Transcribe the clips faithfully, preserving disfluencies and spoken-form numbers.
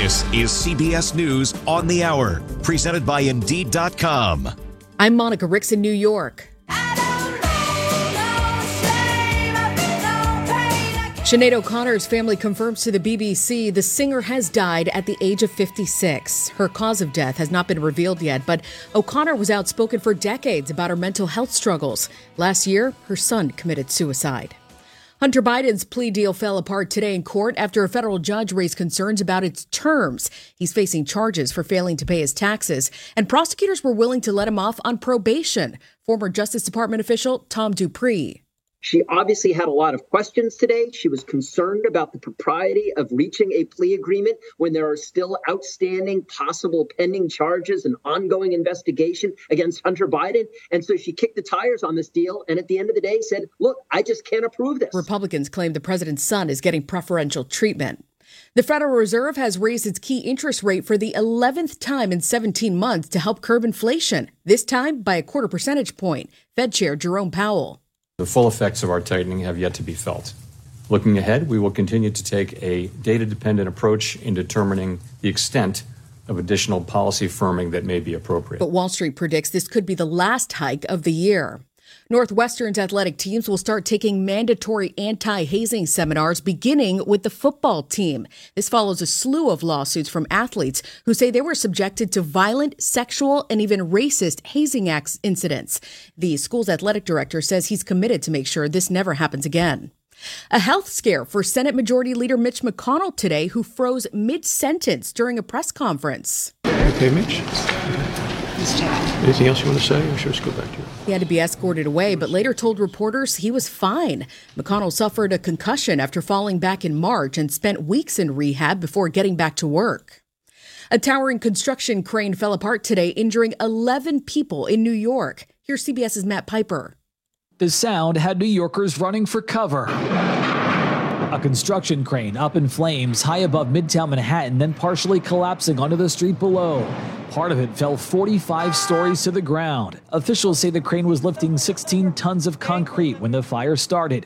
This is C B S News on the Hour, presented by Indeed dot com. I'm Monica Ricks in New York. Sinead O'Connor's family confirms to the B B C the singer has died at the age of fifty-six. Her cause of death has not been revealed yet, but O'Connor was outspoken for decades about her mental health struggles. Last year, her son committed suicide. Hunter Biden's plea deal fell apart today in court after a federal judge raised concerns about its terms. He's facing charges for failing to pay his taxes, and prosecutors were willing to let him off on probation. Former Justice Department official Tom Dupree. She obviously had a lot of questions today. She was concerned about the propriety of reaching a plea agreement when there are still outstanding, possible pending charges and ongoing investigation against Hunter Biden. And so she kicked the tires on this deal and at the end of the day said, look, I just can't approve this. Republicans claim the president's son is getting preferential treatment. The Federal Reserve has raised its key interest rate for the eleventh time in seventeen months to help curb inflation, this time by a quarter percentage point. Fed Chair Jerome Powell. The full effects of our tightening have yet to be felt. Looking ahead, we will continue to take a data-dependent approach in determining the extent of additional policy firming that may be appropriate. But Wall Street predicts this could be the last hike of the year. Northwestern's athletic teams will start taking mandatory anti-hazing seminars, beginning with the football team. This follows a slew of lawsuits from athletes who say they were subjected to violent, sexual, and even racist hazing acts incidents. The school's athletic director says he's committed to make sure this never happens again. A health scare for Senate Majority Leader Mitch McConnell today, who froze mid-sentence during a press conference. Okay, Mitch. Anything else you want to say, or should I just go back to you? He had to be escorted away, but later told reporters he was fine. McConnell suffered a concussion after falling back in March and spent weeks in rehab before getting back to work. A towering construction crane fell apart today, injuring eleven people in New York. Here's CBS's Matt Piper. The sound had New Yorkers running for cover. A construction crane up in flames high above Midtown Manhattan, then partially collapsing onto the street below. Part of it fell forty-five stories to the ground. Officials say the crane was lifting sixteen tons of concrete when the fire started.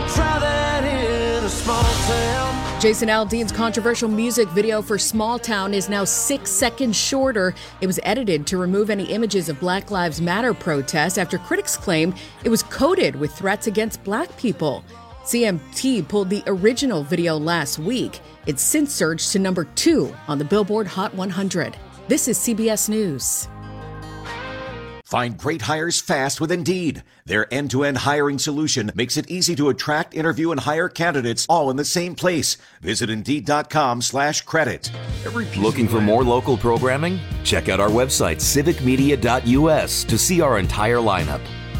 Jason Aldean's controversial music video for Small Town is now six seconds shorter. It was edited to remove any images of Black Lives Matter protests after critics claim it was coded with threats against black people. C M T pulled the original video last week. It's since surged to number two on the Billboard Hot one hundred. This is C B S News. Find great hires fast with Indeed. Their end-to-end hiring solution makes it easy to attract, interview, and hire candidates all in the same place. Visit Indeed.com slash credit. Looking for more local programming? Check out our website, civic media dot U S, to see our entire lineup.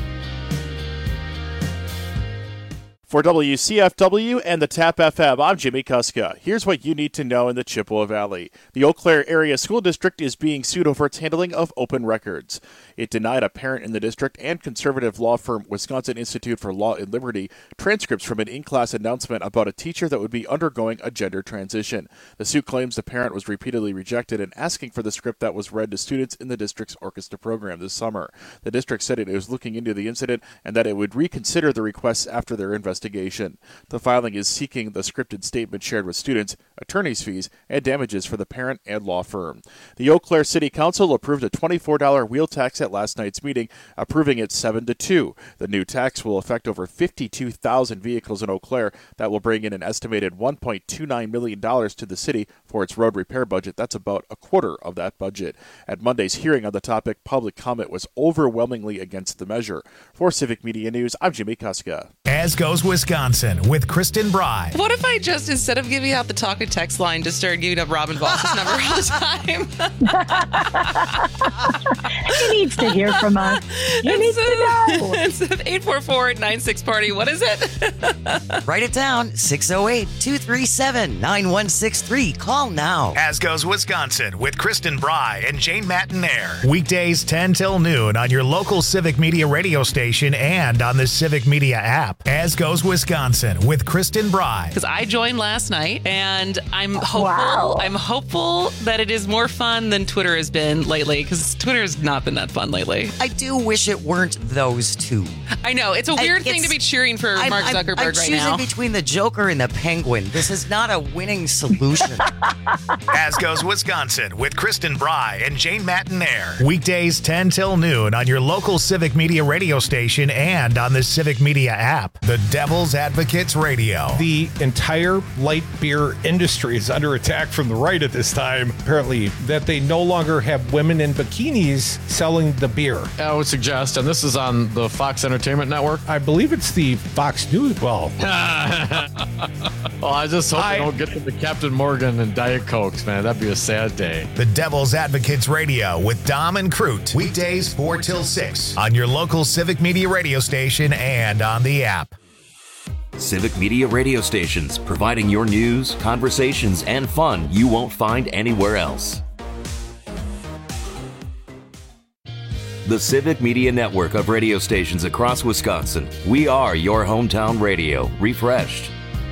For W C F W and the TAP F M, I'm Jimmy Kuska. Here's what you need to know in the Chippewa Valley. The Eau Claire Area School District is being sued over its handling of open records. It denied a parent in the district and conservative law firm Wisconsin Institute for Law and Liberty transcripts from an in-class announcement about a teacher that would be undergoing a gender transition. The suit claims the parent was repeatedly rejected and asking for the script that was read to students in the district's orchestra program this summer. The district said it was looking into the incident and that it would reconsider the requests after their investigation. The filing is seeking the scripted statement shared with students, attorney's fees, and damages for the parent and law firm. The Eau Claire City Council approved a twenty-four dollars wheel tax at last night's meeting, approving it seven to two. The new tax will affect over fifty-two thousand vehicles in Eau Claire. That will bring in an estimated one point two nine million dollars to the city for its road repair budget. That's about a quarter of that budget. At Monday's hearing on the topic, public comment was overwhelmingly against the measure. For Civic Media News, I'm Jimmy Kuska. As goes Wisconsin with Kristen Bry. What if I just, instead of giving out the talk and text line, just started giving up Robin Voss's number all the time? He needs to hear from us. He it's needs a, to know. It's eight four four, nine six party. What is it? Write it down. six oh eight, two three seven, nine one six three. Call now. As goes Wisconsin with Kristen Bry and Jane Mattinaire. Weekdays ten till noon on your local Civic Media radio station and on the Civic Media app. As Goes Wisconsin with Kristen Bry. Because I joined last night, and I'm hopeful. Wow. I'm hopeful that it is more fun than Twitter has been lately. Because Twitter has not been that fun lately. I do wish it weren't those two. I know it's a weird I, thing to be cheering for I'm, Mark I'm, Zuckerberg I'm right choosing now. between the Joker and the Penguin. This is not a winning solution. As Goes Wisconsin with Kristen Bry and Jane Matinaire. Weekdays ten till noon on your local Civic Media radio station and on the Civic Media app. The Devil's Advocates Radio. The entire light beer industry is under attack from the right at this time, apparently, that they no longer have women in bikinis selling the beer. I would suggest, and this is on the Fox Entertainment Network. I believe it's the Fox News. Well, well, I just hope I, they don't get to the Captain Morgan and Diet Cokes, man. That'd be a sad day. The Devil's Advocates Radio with Dom and Crute. Weekdays four till six on your local Civic Media radio station and on the app. Civic Media radio stations, providing your news, conversations, and fun you won't find anywhere else. The Civic Media network of radio stations across Wisconsin. We are your hometown radio, refreshed.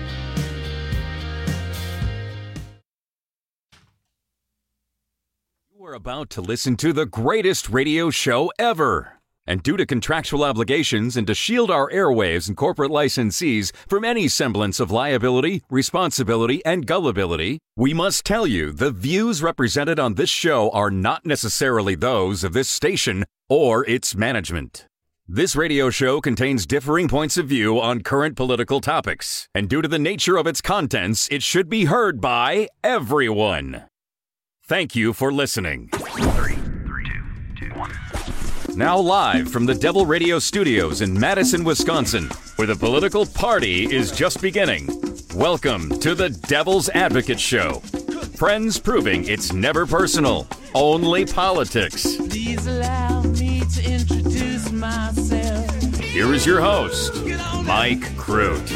You are about to listen to the greatest radio show ever. And due to contractual obligations and to shield our airwaves and corporate licensees from any semblance of liability, responsibility, and gullibility, we must tell you the views represented on this show are not necessarily those of this station or its management. This radio show contains differing points of view on current political topics, and due to the nature of its contents, it should be heard by everyone. Thank you for listening. Now live from the Devil Radio Studios in Madison, Wisconsin, where the political party is just beginning. Welcome to the Devil's Advocate Show. Friends proving it's never personal, only politics. Please allow me to introduce myself. Here is your host, Mike Crute.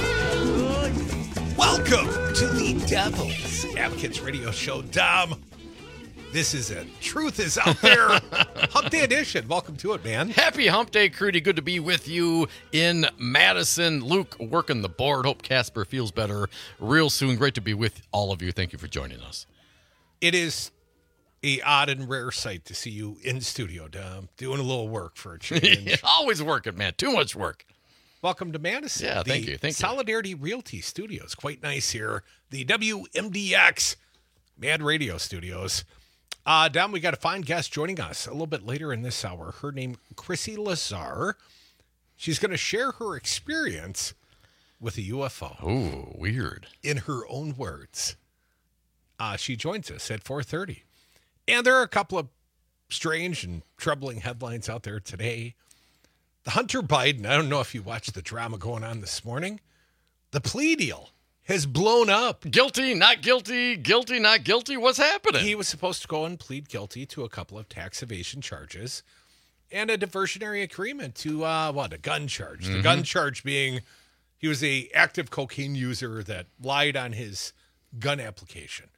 Welcome to the Devil's Advocates Radio Show, Dom. This is it. Truth is out there. Hump Day edition. Welcome to it, man. Happy Hump Day, Crudy. Good to be with you in Madison. Luke working the board. Hope Casper feels better real soon. Great to be with all of you. Thank you for joining us. It is a odd and rare sight to see you in studio, Dom, doing a little work for a change. Always working, man. Too much work. Welcome to Madison. Yeah, thank the you. Thank Solidarity you. Realty Studios. Quite nice here. The W M D X Mad Radio Studios. Uh, Dom, we got a fine guest joining us a little bit later in this hour. Her name, Chrissy Lazar. She's going to share her experience with a U F O. Oh, weird. In her own words. Uh, she joins us at four thirty. And there are a couple of strange and troubling headlines out there today. The Hunter Biden, I don't know if you watched the drama going on this morning. The plea deal has blown up. Guilty, not guilty, guilty, not guilty. What's happening? He was supposed to go and plead guilty to a couple of tax evasion charges and a diversionary agreement to, uh, what, a gun charge. Mm-hmm. The gun charge being he was a active cocaine user that lied on his gun application.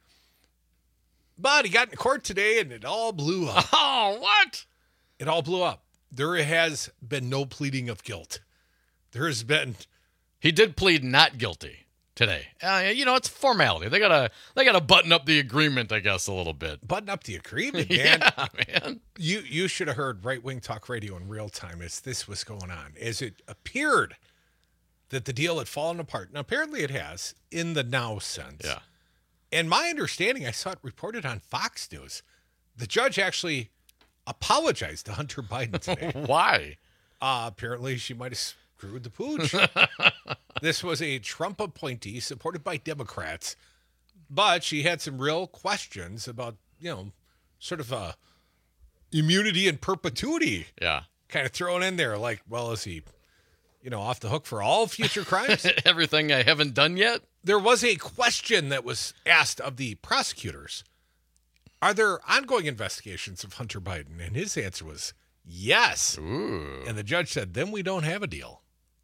But he got in court today and it all blew up. Oh, what? It all blew up. There has been no pleading of guilt. There has been... He did plead not guilty today. Uh, you know, it's formality. They gotta they gotta button up the agreement, I guess, a little bit. Button up the agreement, man. Yeah, man. You you should have heard Right Wing Talk Radio in real time as this was going on, as it appeared that the deal had fallen apart. Now, apparently it has, in the now sense. Yeah. And my understanding, I saw it reported on Fox News, the judge actually apologized to Hunter Biden today. Why? Uh, apparently she might have screwed the pooch. This was a Trump appointee supported by Democrats, but she had some real questions about, you know, sort of a immunity and perpetuity. Yeah. Kind of thrown in there like, well, is he, you know, off the hook for all future crimes? Everything I haven't done yet? There was a question that was asked of the prosecutors. Are there ongoing investigations of Hunter Biden? And his answer was yes. Ooh. And the judge said, then we don't have a deal.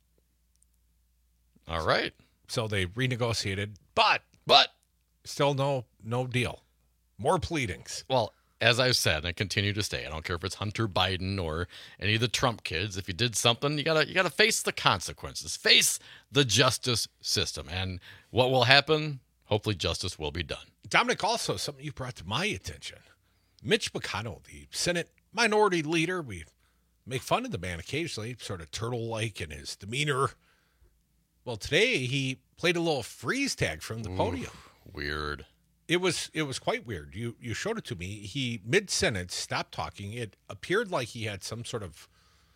All right. So they renegotiated, but but still no no deal. More pleadings. Well, as I've said, and I continue to say, I don't care if it's Hunter Biden or any of the Trump kids. If you did something, you gotta you gotta face the consequences, face the justice system, and what will happen? Hopefully, justice will be done. Dominic, also something you brought to my attention: Mitch McConnell, the Senate Minority Leader. We make fun of the man occasionally, sort of turtle-like in his demeanor. Well, today he played a little freeze tag from the podium. Ooh, weird. It was it was quite weird. You you showed it to me. He mid-sentence stopped talking. It appeared like he had some sort of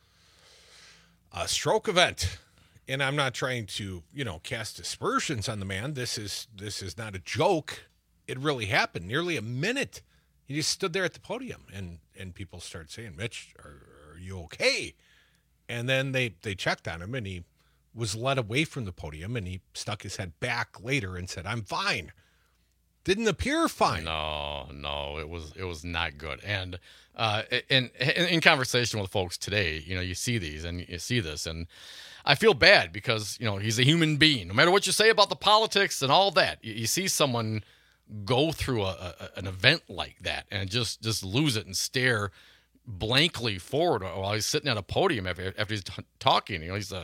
a stroke event. And I'm not trying to, you know, cast aspersions on the man. This is this is not a joke. It really happened. Nearly a minute. He just stood there at the podium, and and people started saying, "Mitch, are, are you okay?" And then they they checked on him, and he was led away from the podium, and he stuck his head back later and said, "I'm fine." Didn't appear fine. No, no, it was it was not good. And uh, in, in in conversation with folks today, you know, you see these and you see this, and I feel bad because, you know, he's a human being. No matter what you say about the politics and all that, you, you see someone go through a, a an event like that and just just lose it and stare blankly forward while he's sitting at a podium after after he's t- talking. You know, he's a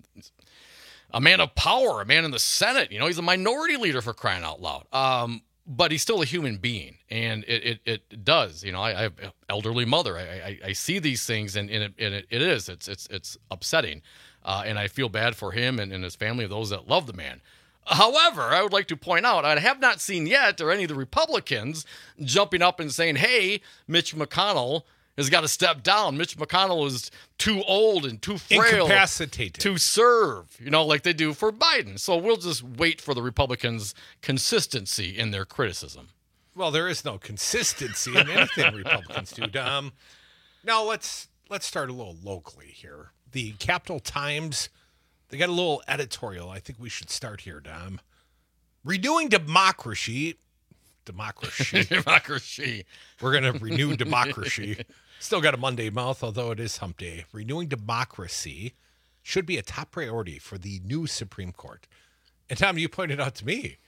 a man of power, a man in the Senate. You know, he's a minority leader, for crying out loud. Um, but he's still a human being, and it it, it does. You know, I, I have an elderly mother. I, I I see these things, and, and, it, and it, it is. It's it's it's upsetting, uh, and I feel bad for him and, and his family, those that love the man. However, I would like to point out, I have not seen yet, or any of the Republicans jumping up and saying, "Hey, Mitch McConnell has got to step down. Mitch McConnell is too old and too frail, incapacitated to serve," you know, like they do for Biden. So we'll just wait for the Republicans' consistency in their criticism. Well, there is no consistency in anything Republicans do, Dom. Now let's let's start a little locally here. The Capital Times, they got a little editorial. I think we should start here, Dom. Renewing democracy. Democracy. Democracy. We're going to renew democracy. Still got a Monday mouth, although it is hump day. Renewing democracy should be a top priority for the new Supreme Court. And Tom, you pointed out to me,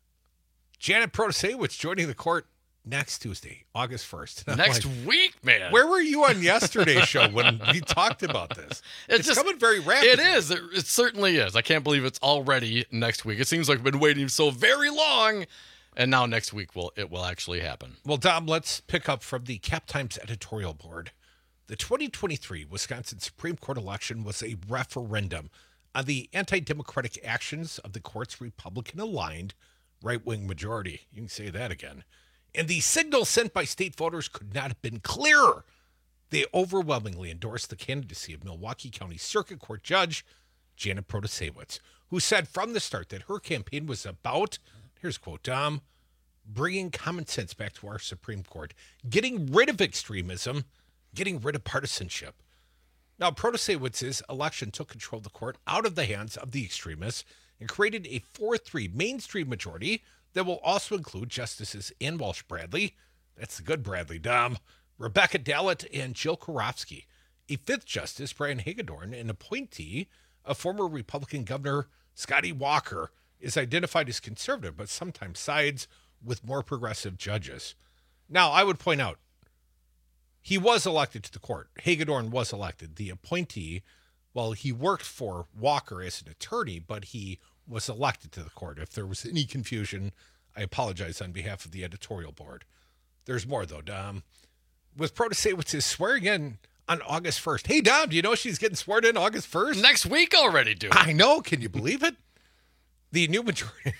Janet Protasewicz joining the court next Tuesday, August first. Next like, week, man. Where were you on yesterday's show when we talked about this? It's, it's just, coming very rapidly. It is. It, it certainly is. I can't believe it's already next week. It seems like we've been waiting so very long. And now next week will it will actually happen. Well, Dom, let's pick up from the Cap Times editorial board. The twenty twenty-three Wisconsin Supreme Court election was a referendum on the anti-democratic actions of the court's Republican-aligned right-wing majority. You can say that again. And the signal sent by state voters could not have been clearer. They overwhelmingly endorsed the candidacy of Milwaukee County Circuit Court Judge Janet Protasewicz, who said from the start that her campaign was about, here's a quote, Dom, bringing common sense back to our Supreme Court, getting rid of extremism, getting rid of partisanship. Now, Protasewicz's election took control of the court out of the hands of the extremists and created a four three mainstream majority that will also include Justices Ann Walsh Bradley, that's the good Bradley, Dom, Rebecca Dallett, and Jill Karofsky. A fifth justice, Brian Hagedorn, an appointee of former Republican Governor Scotty Walker, is identified as conservative, but sometimes sides with more progressive judges. Now, I would point out, he was elected to the court. Hagedorn was elected. The appointee, well, he worked for Walker as an attorney, but he was elected to the court. If there was any confusion, I apologize on behalf of the editorial board. There's more, though, Dom. With Protasewicz swearing in on August first. Hey, Dom, do you know she's getting sworn in August first? Next week already, dude. I know. Can you believe it? The new majority,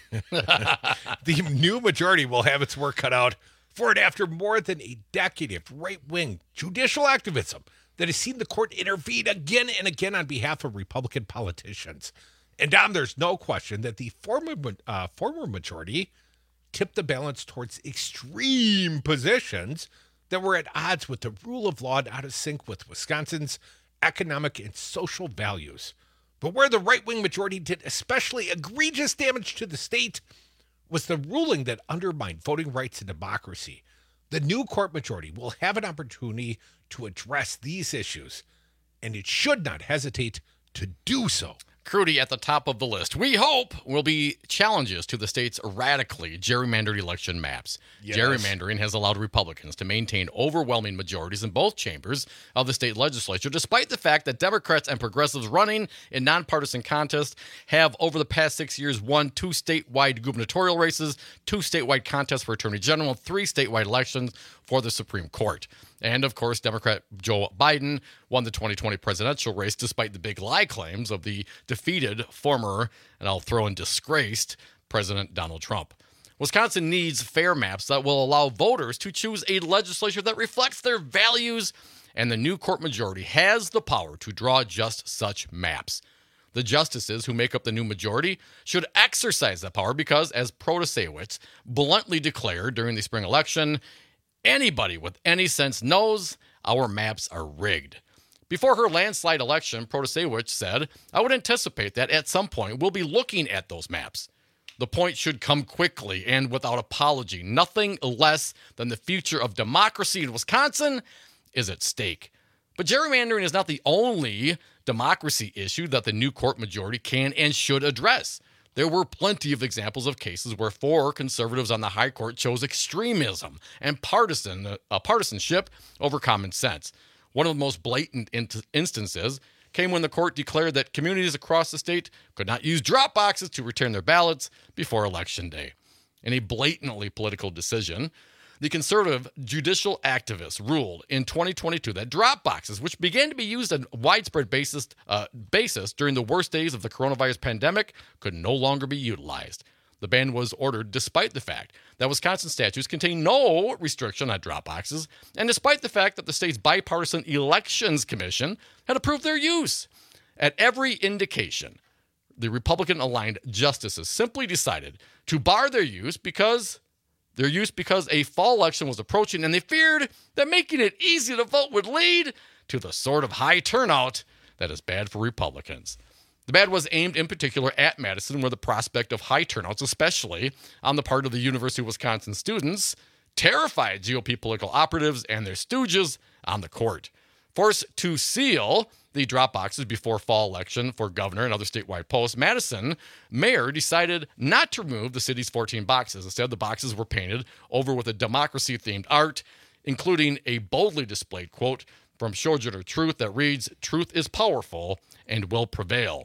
the new majority will have its work cut out for it after more than a decade of right-wing judicial activism that has seen the court intervene again and again on behalf of Republican politicians. And Dom, there's no question that the former uh, former majority tipped the balance towards extreme positions that were at odds with the rule of law and out of sync with Wisconsin's economic and social values. But where the right-wing majority did especially egregious damage to the state was the ruling that undermined voting rights and democracy. The new court majority will have an opportunity to address these issues, and it should not hesitate to do so. Crudy at the top of the list. We hope will be challenges to the state's radically gerrymandered election maps. Yes. Gerrymandering has allowed Republicans to maintain overwhelming majorities in both chambers of the state legislature, despite the fact that Democrats and progressives running in nonpartisan contests have, over the past six years, won two statewide gubernatorial races, two statewide contests for Attorney General, and three statewide elections for the Supreme Court. And, of course, Democrat Joe Biden won the twenty twenty presidential race despite the big lie claims of the defeated former, and I'll throw in disgraced, President Donald Trump. Wisconsin needs fair maps that will allow voters to choose a legislature that reflects their values, and the new court majority has the power to draw just such maps. The justices who make up the new majority should exercise that power because, as Protasewicz bluntly declared during the spring election, anybody with any sense knows our maps are rigged. Before her landslide election, Protasewicz said, I would anticipate that at some point we'll be looking at those maps. The point should come quickly and without apology. Nothing less than the future of democracy in Wisconsin is at stake. But gerrymandering is not the only democracy issue that the new court majority can and should address. There were plenty of examples of cases where four conservatives on the high court chose extremism and partisan uh, partisanship over common sense. One of the most blatant in- instances came when the court declared that communities across the state could not use drop boxes to return their ballots before Election Day. In a blatantly political decision, the conservative judicial activists ruled in twenty twenty-two that drop boxes, which began to be used on a widespread basis, uh, basis during the worst days of the coronavirus pandemic, could no longer be utilized. The ban was ordered despite the fact that Wisconsin statutes contain no restriction on drop boxes, and despite the fact that the state's bipartisan Elections Commission had approved their use. At every indication, the Republican-aligned justices simply decided to bar their use because their use because a fall election was approaching, and they feared that making it easy to vote would lead to the sort of high turnout that is bad for Republicans. The bad was aimed in particular at Madison, where the prospect of high turnouts, especially on the part of the University of Wisconsin students, terrified G O P political operatives and their stooges on the court. Forced to seal the drop boxes before fall election for governor and other statewide posts, Madison mayor decided not to remove the city's fourteen boxes. Instead, the boxes were painted over with a democracy-themed art, including a boldly displayed quote from Sojourner Truth that reads, "Truth is powerful and will prevail."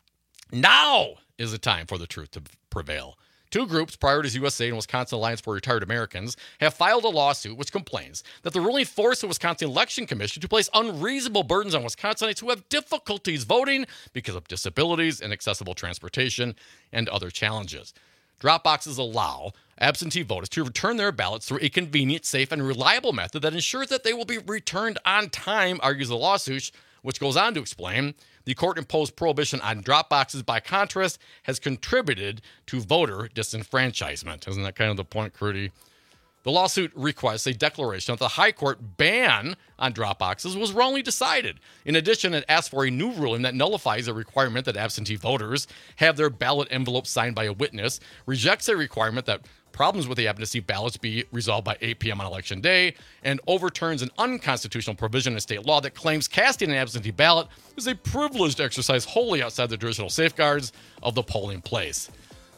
Now is the time for the truth to prevail. Two groups, Priorities U S A and Wisconsin Alliance for Retired Americans, have filed a lawsuit which complains that the ruling forced the Wisconsin Election Commission to place unreasonable burdens on Wisconsinites who have difficulties voting because of disabilities, inaccessible transportation, and other challenges. Drop boxes allow absentee voters to return their ballots through a convenient, safe, and reliable method that ensures that they will be returned on time, argues the lawsuit, which goes on to explain the court-imposed prohibition on drop boxes, by contrast, has contributed to voter disenfranchisement. Isn't that kind of the point, Crudy? The lawsuit requests a declaration that the high court ban on drop boxes was wrongly decided. In addition, it asks for a new ruling that nullifies a requirement that absentee voters have their ballot envelope signed by a witness, rejects a requirement that problems with the absentee ballots be resolved by eight p.m. on Election Day, and overturns an unconstitutional provision in state law that claims casting an absentee ballot is a privileged exercise wholly outside the traditional safeguards of the polling place.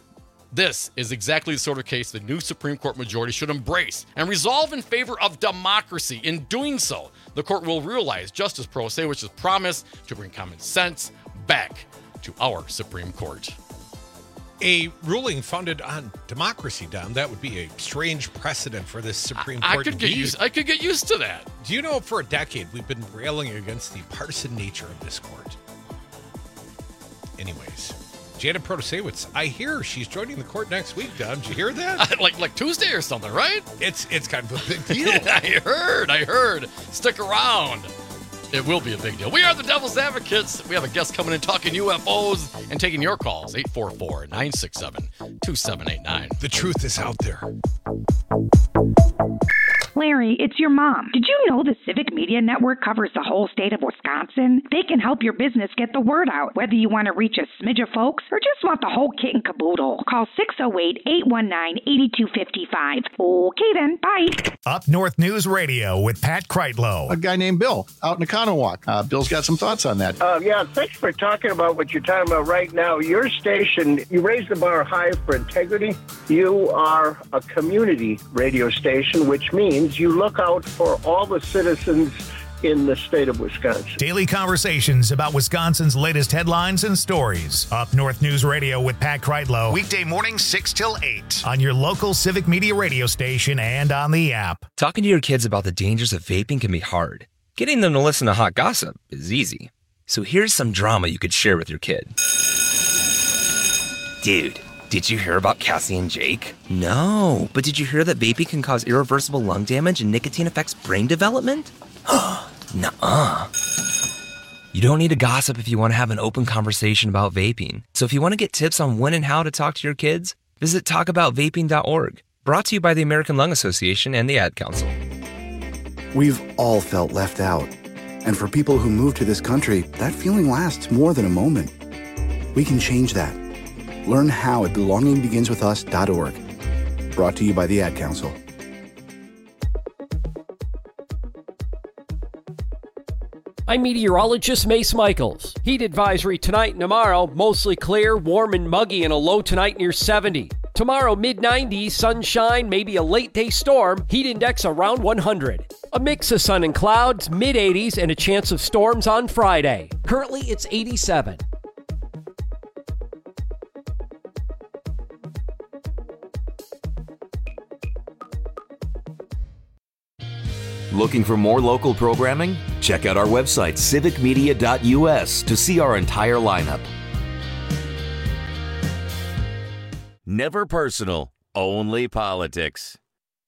This is exactly the sort of case the new Supreme Court majority should embrace and resolve in favor of democracy. In doing so, the court will realize Justice Protasewicz's promise to bring common sense back to our Supreme Court. A ruling founded on democracy, Don. That would be a strange precedent for this Supreme I, Court. I could get used. I could get used to that. Do you know, for a decade, we've been railing against the partisan nature of this court. Anyways, Janet Protasewicz, I hear she's joining the court next week, Don. Did you hear that? like like Tuesday or something, right? It's it's kind of a big deal. I heard. I heard. Stick around. It will be a big deal. We are the Devil's Advocates. We have a guest coming in talking U F Os and taking your calls. eight four four, nine six seven, two seven eight nine. The truth is out there. Larry, it's your mom. Did you know the Civic Media Network covers the whole state of Wisconsin? They can help your business get the word out, whether you want to reach a smidge of folks or just want the whole kit and caboodle. Call six oh eight, eight one nine, eight two five five. Okay then, bye. Up North News Radio with Pat Kreitlow. A guy named Bill out in the Oconomowoc. Uh, Bill's got some thoughts on that. Uh, yeah, thanks for talking about what you're talking about right now. Your station, you raise the bar high for integrity. You are a community radio station, which means you look out for all the citizens in the state of Wisconsin. Daily conversations about Wisconsin's latest headlines and stories. Up North News Radio with Pat Kreitlow. Weekday mornings six till eight on your local Civic Media radio station and on the app. Talking to your kids about the dangers of vaping can be hard. Getting them to listen to hot gossip is easy. So here's some drama you could share with your kid. Dude, did you hear about Cassie and Jake? No, but did you hear that vaping can cause irreversible lung damage and nicotine affects brain development? Nuh-uh. You don't need to gossip if you want to have an open conversation about vaping. So if you want to get tips on when and how to talk to your kids, visit talk about vaping dot org. Brought to you by the American Lung Association and the Ad Council. We've all felt left out. And for people who move to this country, that feeling lasts more than a moment. We can change that. Learn how at belonging begins with us dot org. Brought to you by the Ad Council. I'm meteorologist Mace Michaels. Heat advisory tonight and tomorrow, mostly clear, warm and muggy, and a low tonight near seventy. Tomorrow, mid nineties, sunshine, maybe a late day storm, heat index around one hundred. A mix of sun and clouds, mid eighties, and a chance of storms on Friday. Currently, it's eighty-seven. Looking for more local programming? Check out our website, civic media dot u s, to see our entire lineup. Never personal, only politics.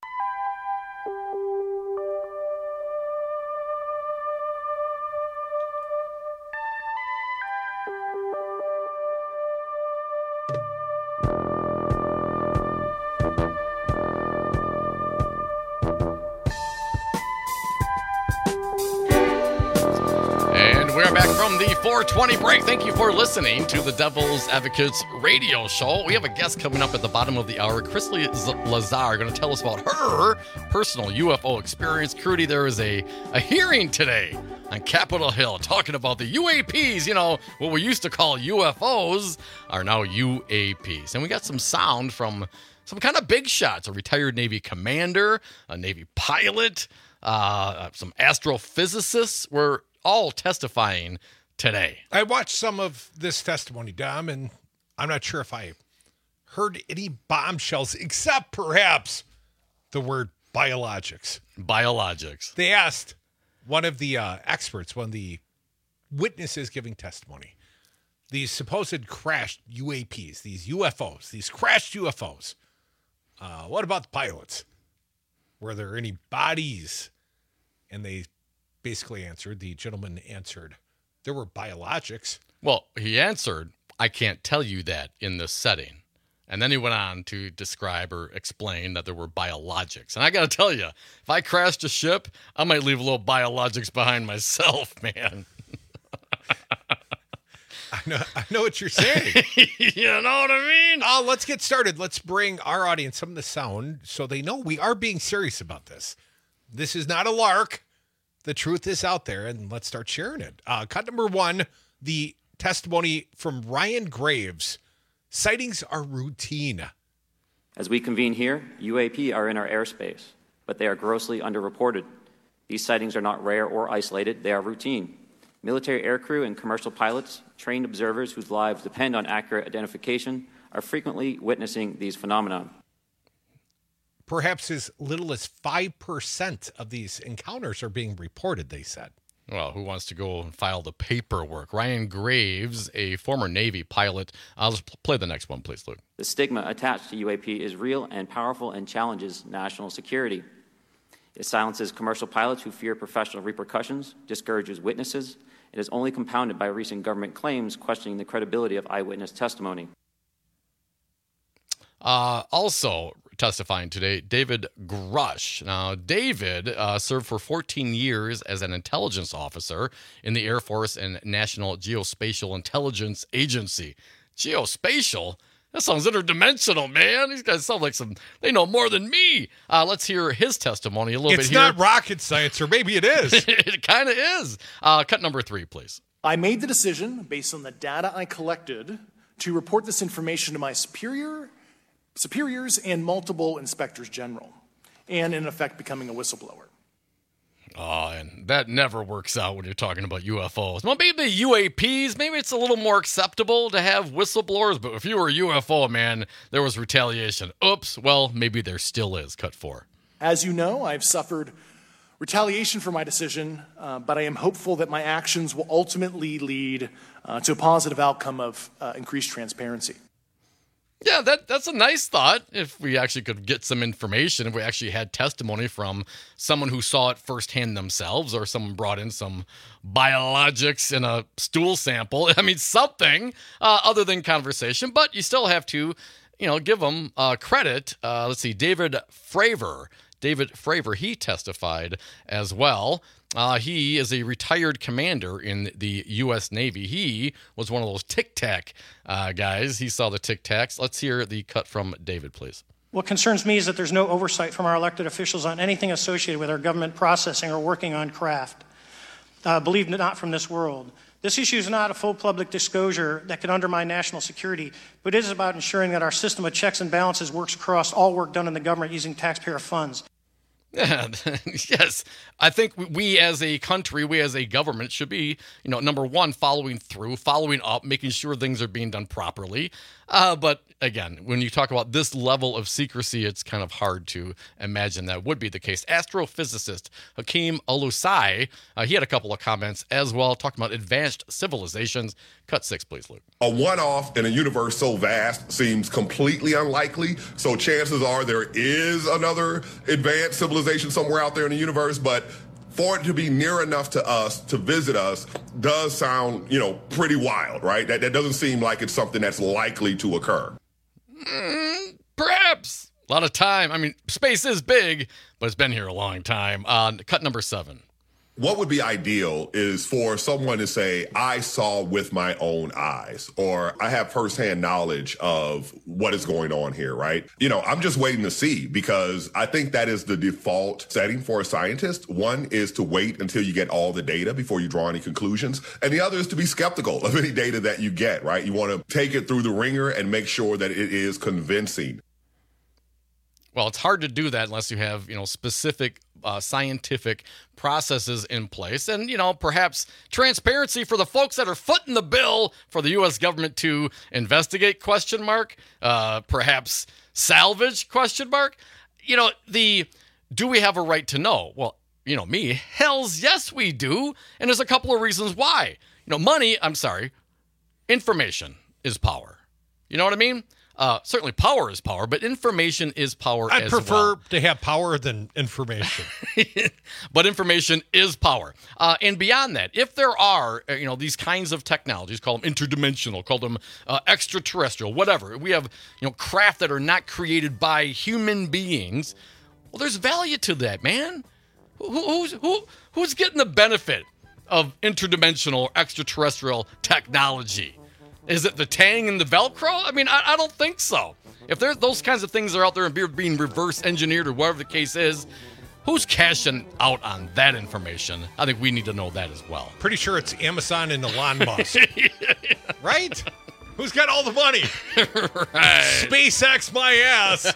From the four twenty break, thank you for listening to the Devil's Advocates radio show. We have a guest coming up at the bottom of the hour, Chrisley Lazar, going to tell us about her personal U F O experience. Crudy, there is a, a hearing today on Capitol Hill talking about the U A Ps. You know, what we used to call U F Os are now U A Ps. And we got some sound from some kind of big shots, a retired Navy commander, a Navy pilot, uh, some astrophysicists were all testifying today. I watched some of this testimony, Dom, and I'm not sure if I heard any bombshells except perhaps the word biologics. Biologics. They asked one of the uh, experts, one of the witnesses giving testimony, these supposed crashed U A Ps, these U F Os, these crashed U F Os. Uh, what about the pilots? Were there any bodies? And they basically answered, the gentleman answered, there were biologics. Well, he answered, I can't tell you that in this setting. And then he went on to describe or explain that there were biologics. And I got to tell you, if I crashed a ship, I might leave a little biologics behind myself, man. I know, I know what you're saying. You know what I mean? Uh, let's get started. Let's bring our audience some of the sound so they know we are being serious about this. This is not a lark. The truth is out there, and let's start sharing it. Uh, cut number one, the testimony from Ryan Graves. Sightings are routine. As we convene here, U A P are in our airspace, but they are grossly underreported. These sightings are not rare or isolated. They are routine. Military aircrew and commercial pilots, trained observers whose lives depend on accurate identification, are frequently witnessing these phenomena. Perhaps as little as five percent of these encounters are being reported, they said. Well, who wants to go and file the paperwork? Ryan Graves, a former Navy pilot. I'll just play the next one, please, Luke. The stigma attached to U A P is real and powerful and challenges national security. It silences commercial pilots who fear professional repercussions, discourages witnesses. It is only compounded by recent government claims questioning the credibility of eyewitness testimony. Uh, also testifying today, David Grush. Now, David uh, served for fourteen years as an intelligence officer in the Air Force and National Geospatial Intelligence Agency. Geospatial? That sounds interdimensional, man. These guys sound like some, they know more than me. Uh, let's hear his testimony a little it's bit here. It's not rocket science, or maybe it is. It kind of is. Uh, cut number three, please. I made the decision based on the data I collected to report this information to my superior, superiors and multiple inspectors general, and in effect becoming a whistleblower. Oh, and that never works out when you're talking about U F Os. Well, maybe U A Ps, maybe it's a little more acceptable to have whistleblowers, but if you were a U F O, man, there was retaliation. Oops, well, maybe there still is. Cut four. As you know, I've suffered retaliation for my decision, uh, but I am hopeful that my actions will ultimately lead uh, to a positive outcome of uh, increased transparency. Yeah, that that's a nice thought. If we actually could get some information, if we actually had testimony from someone who saw it firsthand themselves, or someone brought in some biologics in a stool sample. I mean, something uh, other than conversation, but you still have to, you know, give them uh, credit. Uh, let's see, David Fravor. David Fravor, he testified as well. Uh, he is a retired commander in the U S Navy. He was one of those Tic Tac uh, guys. He saw the Tic Tacs. Let's hear the cut from David, please. What concerns me is that there's no oversight from our elected officials on anything associated with our government processing or working on craft. Uh, believe it, not from this world. This issue is not a full public disclosure that could undermine national security, but it is about ensuring that our system of checks and balances works across all work done in the government using taxpayer funds. Yeah, yes. I think we as a country, we as a government should be, you know, number one, following through, following up, making sure things are being done properly. Uh, but again, when you talk about this level of secrecy, it's kind of hard to imagine that would be the case. Astrophysicist Hakeem Alusai, uh, he had a couple of comments as well, talking about advanced civilizations. Cut six, please, Luke. A one-off in a universe so vast seems completely unlikely. So chances are there is another advanced civilization somewhere out there in the universe, but for it to be near enough to us, to visit us, does sound, you know, pretty wild, right? That, that doesn't seem like it's something that's likely to occur. Mm, perhaps. A lot of time. I mean, space is big, but it's been here a long time. Uh, cut number seven. What would be ideal is for someone to say, I saw with my own eyes, or I have firsthand knowledge of what is going on here, right? You know, I'm just waiting to see, because I think that is the default setting for a scientist. One is to wait until you get all the data before you draw any conclusions. And the other is to be skeptical of any data that you get, right? You want to take it through the ringer and make sure that it is convincing. Well, it's hard to do that unless you have, you know, specific uh, scientific processes in place, and, you know, perhaps transparency for the folks that are footing the bill for the U S government to investigate, question mark, uh, perhaps salvage, question mark. You know, the, do we have a right to know? Well, you know me, hells yes we do, and there's a couple of reasons why. You know, money, I'm sorry, information is power. You know what I mean? Uh, certainly power is power, but information is power I'd as prefer well. to have power than information. But information is power. Uh, and beyond that, if there are, uh, you know, these kinds of technologies, call them interdimensional, call them uh, extraterrestrial, whatever. We have, you know, craft that are not created by human beings. Well, there's value to that, man. Who, who's, who, who's getting the benefit of interdimensional extraterrestrial technology? Is it the Tang and the Velcro? I mean, I, I don't think so. If there's those kinds of things are out there and being reverse engineered or whatever the case is, who's cashing out on that information? I think we need to know that as well. Pretty sure it's Amazon and Elon Musk. Right? Who's got all the money? Right. SpaceX my ass.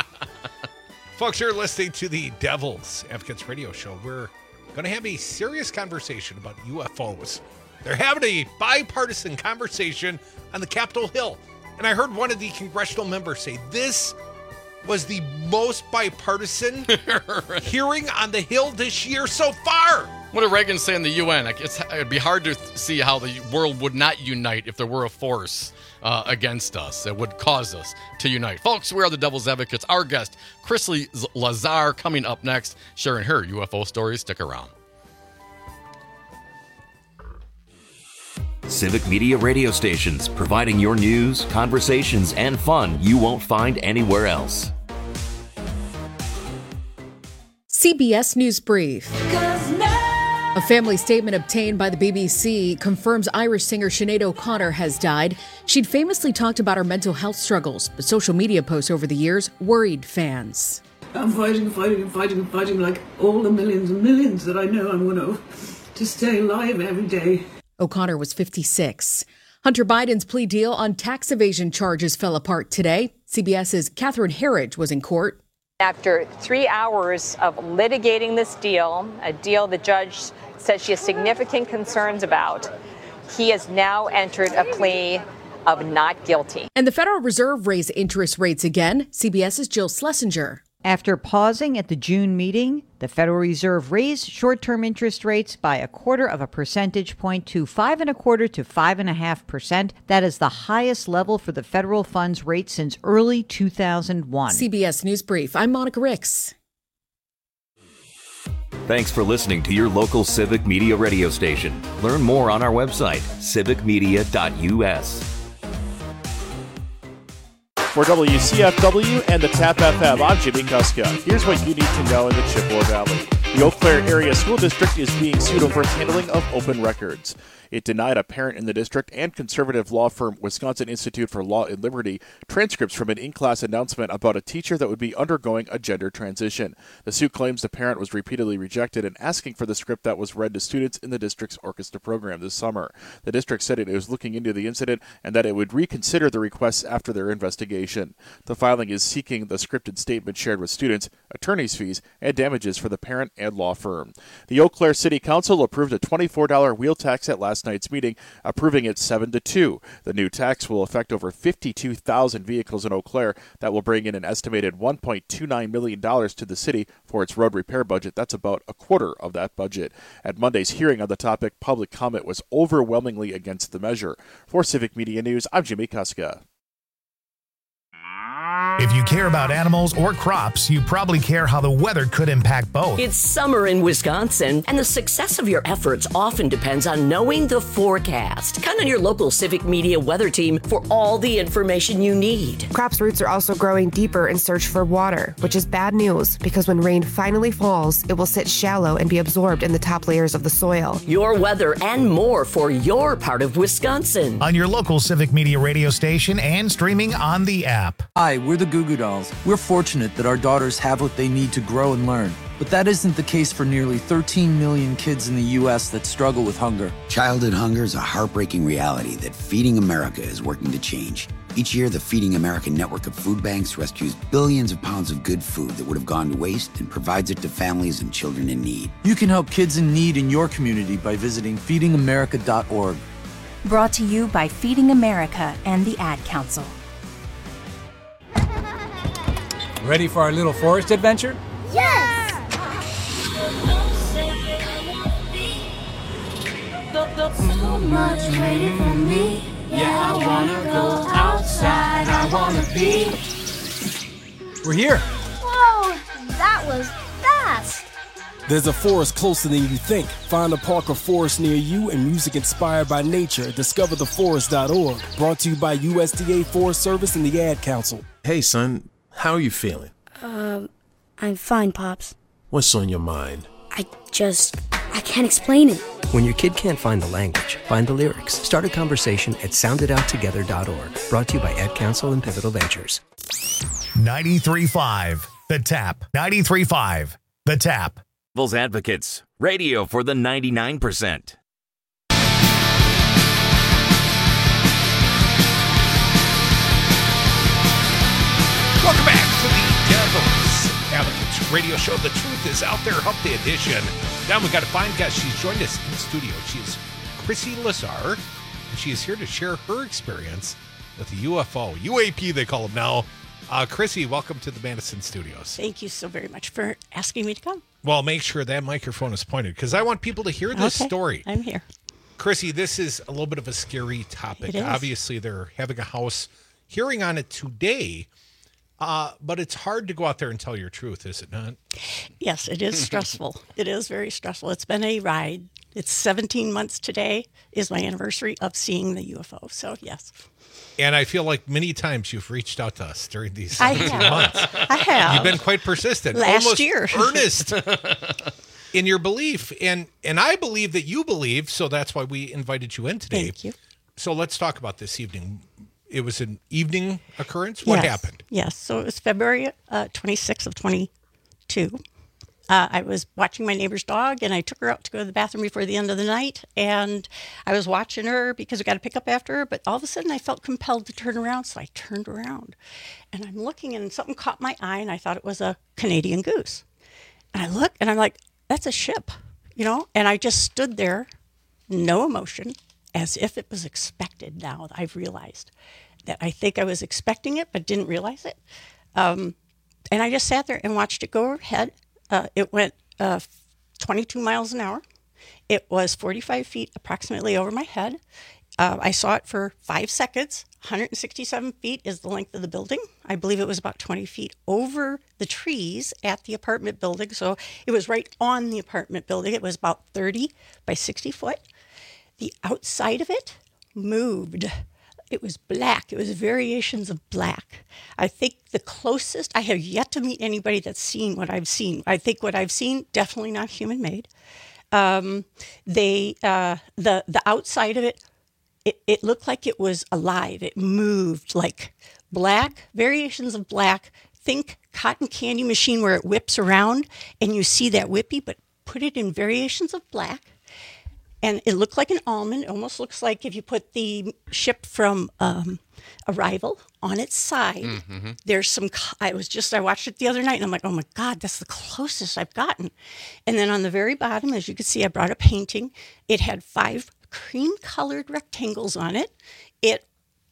Folks, you're listening to the Devil's Advocates Radio Show. We're going to have a serious conversation about U F Os. They're having a bipartisan conversation on the Capitol Hill. And I heard one of the congressional members say this was the most bipartisan hearing on the Hill this year so far. What did Reagan say in the U N? Like, it's, it'd be hard to see how the world would not unite if there were a force uh, against us that would cause us to unite. Folks, we are the Devil's Advocates. Our guest, Chrisley Lazar, coming up next, sharing her U F O stories. Stick around. Civic Media radio stations, providing your news, conversations, and fun you won't find anywhere else. C B S News Brief. A family statement obtained by the B B C confirms Irish singer Sinead O'Connor has died. She'd famously talked about her mental health struggles, but social media posts over the years worried fans. I'm fighting, fighting, and fighting, and fighting like all the millions and millions that I know I'm going to, to stay alive every day. O'Connor was fifty-six. Hunter Biden's plea deal on tax evasion charges fell apart today. CBS's Catherine Herridge was in court. After three hours of litigating this deal, a deal the judge says she has significant concerns about, he has now entered a plea of not guilty. And the Federal Reserve raised interest rates again. CBS's Jill Schlesinger. After pausing at the June meeting, the Federal Reserve raised short-term interest rates by a quarter of a percentage point to five and a quarter to five and a half percent. That is the highest level for the federal funds rate since early two thousand one. C B S News Brief. I'm Monica Ricks. Thanks for listening to your local Civic Media radio station. Learn more on our website, civic media dot u s. For W C F W and the TAP F M, I'm Jimmy Kuska. Here's what you need to know in the Chippewa Valley. The Eau Claire Area School District is being sued over its handling of open records. It denied a parent in the district and conservative law firm Wisconsin Institute for Law and Liberty transcripts from an in-class announcement about a teacher that would be undergoing a gender transition. The suit claims the parent was repeatedly rejected and asking for the script that was read to students in the district's orchestra program this summer. The district said it was looking into the incident and that it would reconsider the requests after their investigation. The filing is seeking the scripted statement shared with students, attorney's fees, and damages for the parent and law firm. The Eau Claire City Council approved a twenty-four dollars wheel tax at last night's meeting, approving it seven to two. The new tax will affect over fifty-two thousand vehicles in Eau Claire. That will bring in an estimated one point two nine million dollars to the city for its road repair budget. That's about a quarter of that budget. At Monday's hearing on the topic, public comment was overwhelmingly against the measure. For Civic Media News, I'm Jimmy Kuska. If you care about animals or crops, you probably care how the weather could impact both. It's summer in Wisconsin, and the success of your efforts often depends on knowing the forecast. Count on your local Civic Media weather team for all the information you need. Crops' roots are also growing deeper in search for water, which is bad news because when rain finally falls, it will sit shallow and be absorbed in the top layers of the soil. Your weather and more for your part of Wisconsin. On your local Civic Media radio station and streaming on the app. Hi, we're the Goo Goo Dolls. We're fortunate that our daughters have what they need to grow and learn. But that isn't the case for nearly thirteen million kids in the U S that struggle with hunger. Childhood hunger is a heartbreaking reality that Feeding America is working to change. Each year, the Feeding America network of food banks rescues billions of pounds of good food that would have gone to waste and provides it to families and children in need. You can help kids in need in your community by visiting feeding america dot org. Brought to you by Feeding America and the Ad Council. Ready for our little forest adventure? Yes! So much waiting for me. Yeah, I wanna go outside. I wanna be. We're here. Whoa, that was fast. There's a forest closer than you think. Find a park or forest near you and music inspired by nature. discover the forest dot org. Brought to you by U S D A Forest Service and the Ad Council. Hey, son. How are you feeling? Um, I'm fine, Pops. What's on your mind? I just, I can't explain it. When your kid can't find the language, find the lyrics. Start a conversation at sound it out together dot org. Brought to you by Ad Council and Pivotal Ventures. ninety-three point five, The Tap. ninety-three point five, The Tap. Devil's Advocates, radio for the ninety-nine percent. Welcome back to the Devil's Advocates radio show. The Truth is Out There, Hump Day edition. Now we got a fine guest. She's joined us in studio. She's Chrissy Lazar, and she is here to share her experience with the U F O, U A P they call them now. Uh, Chrissy, welcome to the Madison Studios. Thank you so very much for asking me to come. Well, make sure that microphone is pointed because I want people to hear this Okay, story. I'm here. Chrissy, this is a little bit of a scary topic. It is. Obviously, they're having a House hearing on it today. Uh, but it's hard to go out there and tell your truth, is it not? Yes, it is stressful. It is very stressful. It's been a ride. It's seventeen months today is my anniversary of seeing the U F O. So, yes. And I feel like many times you've reached out to us during these I seventeen have. months. I have. You've been quite persistent. Last almost year. earnest. in your belief, and and I believe that you believe, so that's why we invited you in today. Thank you. So let's talk about this evening. It was an evening occurrence. What yes. happened? Yes, so it was February uh, twenty-sixth of twenty-two. Uh, I was watching my neighbor's dog, and I took her out to go to the bathroom before the end of the night, and I was watching her because we got to pick up after her, but all of a sudden I felt compelled to turn around, so I turned around, and I'm looking, and something caught my eye, and I thought it was a Canadian goose. And I look, and I'm like, that's a ship, you know? And I just stood there, no emotion, as if it was expected. Now I've realized that I think I was expecting it, but didn't realize it. Um, and I just sat there and watched it go overhead. Uh, it went uh, twenty-two miles an hour. It was forty-five feet approximately over my head. Uh, I saw it for five seconds. one hundred sixty-seven feet is the length of the building. I believe it was about twenty feet over the trees at the apartment building. So it was right on the apartment building. It was about thirty by sixty foot. The outside of it moved. It was black. It was variations of black. I think the closest, I have yet to meet anybody that's seen what I've seen. I think what I've seen, definitely not human-made. Um, they, uh, the the outside of it, it, it looked like it was alive. It moved like black, variations of black. Think cotton candy machine where it whips around and you see that whippy, but put it in variations of black. And it looked like an almond. It almost looks like if you put the ship from um, Arrival on its side, mm-hmm. there's some, I was just, I watched it the other night and I'm like, oh my God, that's the closest I've gotten. And then on the very bottom, as you can see, I brought a painting. It had five cream colored rectangles on it. It,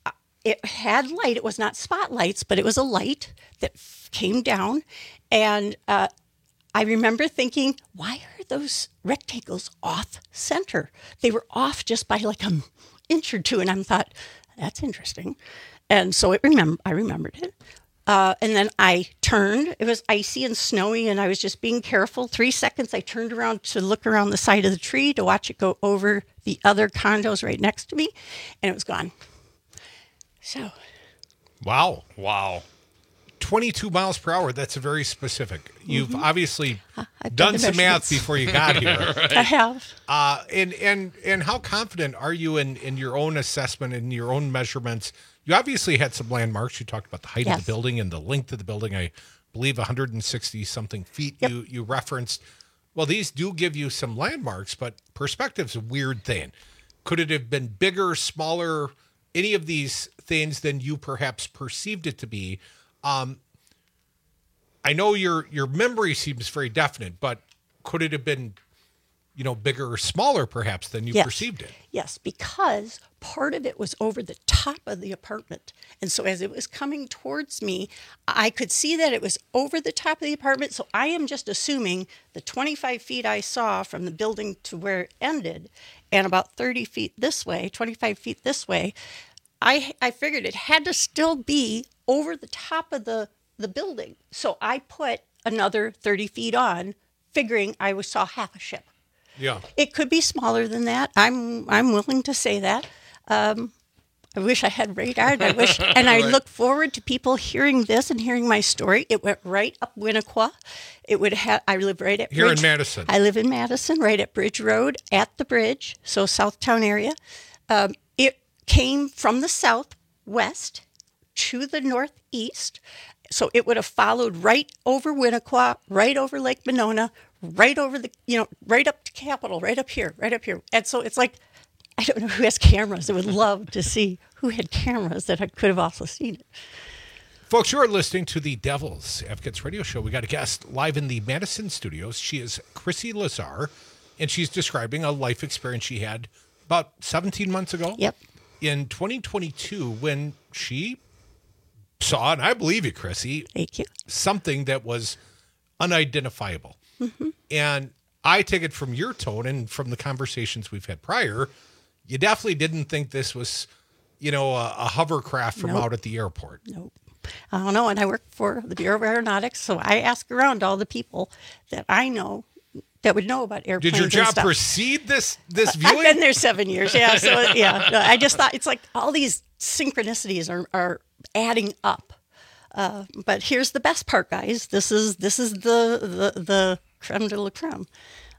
it had light. It was not spotlights, but it was a light that came down. And uh, I remember thinking, why are those rectangles off center? They were off just by like an inch or two. And I thought, that's interesting. And so it remember, I remembered it. Uh, and then I turned. It was icy and snowy, and I was just being careful. Three seconds, I turned around to look around the side of the tree to watch it go over the other condos right next to me, and it was gone. So. Wow. Wow. twenty-two miles per hour. That's a very specific. You've mm-hmm. obviously uh, done, done some math before you got here. Right. I have. Uh, and, and, and how confident are you in, in your own assessment and your own measurements? You obviously had some landmarks. You talked about the height yes. of the building and the length of the building. I believe one hundred sixty something feet yep. you, you referenced. Well, these do give you some landmarks, but perspective's a weird thing. Could it have been bigger, smaller, any of these things than you perhaps perceived it to be? Um, I know your your memory seems very definite, but could it have been, you know, bigger or smaller perhaps than you yes. perceived it? Yes, because part of it was over the top of the apartment. And so as it was coming towards me, I could see that it was over the top of the apartment. So I am just assuming the twenty-five feet I saw from the building to where it ended, and about thirty feet this way, twenty-five feet this way, I I figured it had to still be over the top of the, the building. So I put another thirty feet on, figuring I saw half a ship. Yeah. It could be smaller than that. I'm I'm willing to say that. Um, I wish I had radar. And I wish, and I right. look forward to people hearing this and hearing my story. It went right up Winnequa. It would have. I live right at here Bridge. in Madison. I live in Madison, right at Bridge Road, at the bridge, so Southtown area. Um, it came from the southwest to the northeast, so it would have followed right over Winnequa, right over Lake Monona, right over the, you know, right up to Capitol, right up here, right up here. And so it's like, I don't know who has cameras. I would love to see who had cameras that I could have also seen it. Folks, you are listening to the Devil's Advocates Radio Show. We got a guest live in the Madison studios. She is Chrissy Lazar, and she's describing a life experience she had about seventeen months ago. Yep. In twenty twenty-two, when she saw, and I believe you, Chrissy, thank you, something that was unidentifiable. Mm-hmm. And I take it from your tone and from the conversations we've had prior, you definitely didn't think this was, you know, a, a hovercraft from nope. out at the airport. Nope. I don't know. And I work for the Bureau of Aeronautics, so I ask around all the people that I know that would know about airplanes. Did your job and stuff. precede this this viewing? I've been there seven years. Yeah. So yeah, no, I just thought it's like all these synchronicities are, are adding up. Uh, but here's the best part, guys. This is this is the the, the creme de la creme.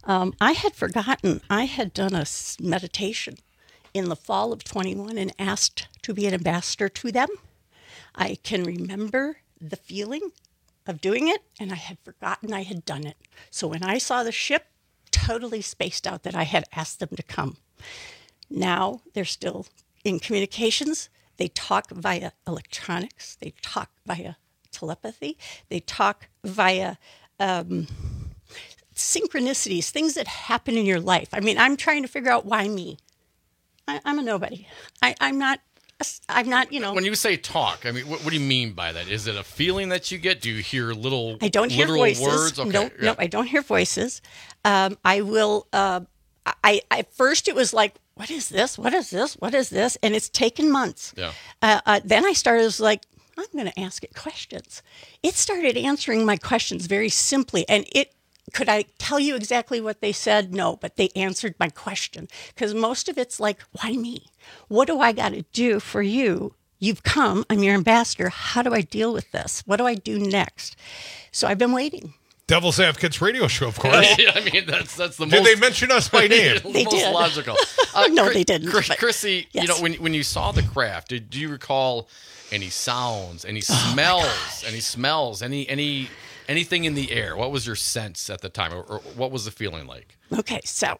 Um, I had forgotten. I had done a s- meditation in the fall of twenty-one and asked to be an ambassador to them. I can remember the feeling of doing it, and I had forgotten I had done it. So when I saw the ship, totally spaced out that I had asked them to come. Now they're still in communications. They talk via electronics. They talk via telepathy. They talk via um, synchronicities, things that happen in your life. I mean, I'm trying to figure out why me. I, I'm a nobody. I, I'm not. I'm not. You know. When you say talk, I mean, what, what do you mean by that? Is it a feeling that you get? Do you hear little? I don't hear literal voices. words? Okay, no, yeah. no, I don't hear voices. Um, I will. Uh, I at first it was like, what is this? What is this? What is this? And it's taken months. Yeah. Uh, uh, then I started as like, I'm going to ask it questions. It started answering my questions very simply, and it. Could I tell you exactly what they said? No, but they answered my question. Because most of it's like, why me? What do I got to do for you? You've come, I'm your ambassador. How do I deal with this? What do I do next? So I've been waiting. Devil's Advocates radio show, of course. Yeah, I mean, that's that's the Did most... they mention us by name? They most did. logical. No, Chris- they didn't, Chris- but- Chrissy, yes. you know, when when you saw the craft, did do you recall any sounds, any Oh, smells, any smells, any any anything in the air? What was your sense at the time, or, or what was the feeling like? Okay, so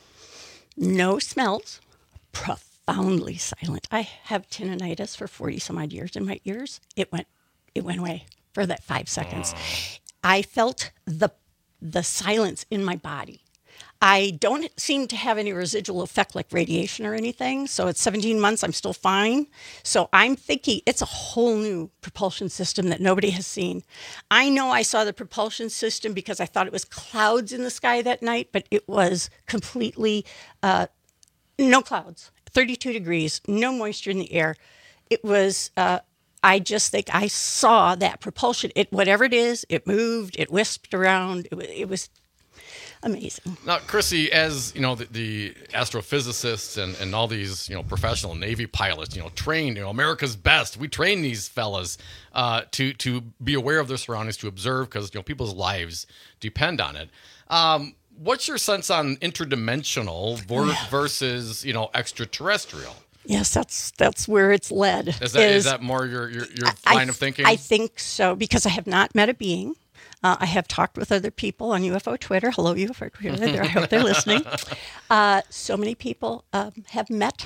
no smells, profoundly silent. I have tinnitus for forty some odd years in my ears. It went it went away for that five seconds. I felt the the silence in my body. I don't seem to have any residual effect like radiation or anything. So at seventeen months, I'm still fine. So I'm thinking it's a whole new propulsion system that nobody has seen. I know I saw the propulsion system because I thought it was clouds in the sky that night, but it was completely uh, no clouds, thirty-two degrees, no moisture in the air. It was, uh, I just think I saw that propulsion. It, whatever it is, it moved, it wisped around. It, wa- it was amazing. Now, Chrissy, as you know, the, the astrophysicists and, and all these you know professional Navy pilots, you know, trained, you know, America's best. We train these fellas uh, to to be aware of their surroundings, to observe, because you know people's lives depend on it. Um, what's your sense on interdimensional vor- Yeah. versus you know extraterrestrial? Yes, that's that's where it's led. Is that is, that more your your, your I- line of thinking? I think so, because I have not met a being. Uh, I have talked with other people on U F O Twitter. Hello, U F O Twitter. I hope they're listening. Uh, so many people um, have met